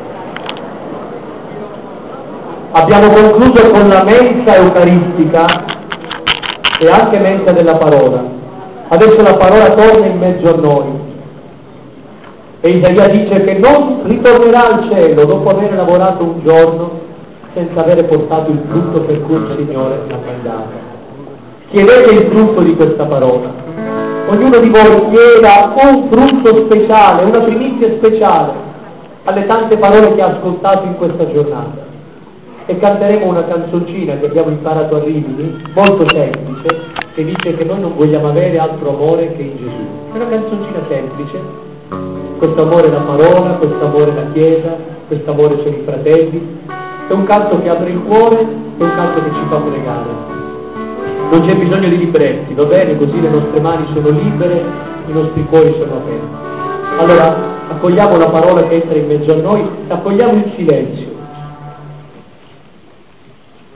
A: Abbiamo concluso con la mensa eucaristica e anche mensa della parola. Adesso la parola torna in mezzo a noi. E Isaia dice che non ritornerà al cielo dopo aver lavorato un giorno senza avere portato il frutto per cui il Signore l'ha mandato. Chiedete il frutto di questa parola. Ognuno di voi chieda un frutto speciale, una primizia speciale alle tante parole che ha ascoltato in questa giornata. E canteremo una canzoncina che abbiamo imparato a Rimini, molto semplice, che dice che noi non vogliamo avere altro amore che in Gesù. È una canzoncina semplice, questo amore è la parola, questo amore è la Chiesa, questo amore sono i fratelli. È un canto che apre il cuore, è un canto che ci fa pregare. Non c'è bisogno di libretti, va bene? Così le nostre mani sono libere, i nostri cuori sono aperti. Allora, accogliamo la parola che entra in mezzo a noi, accogliamo il silenzio.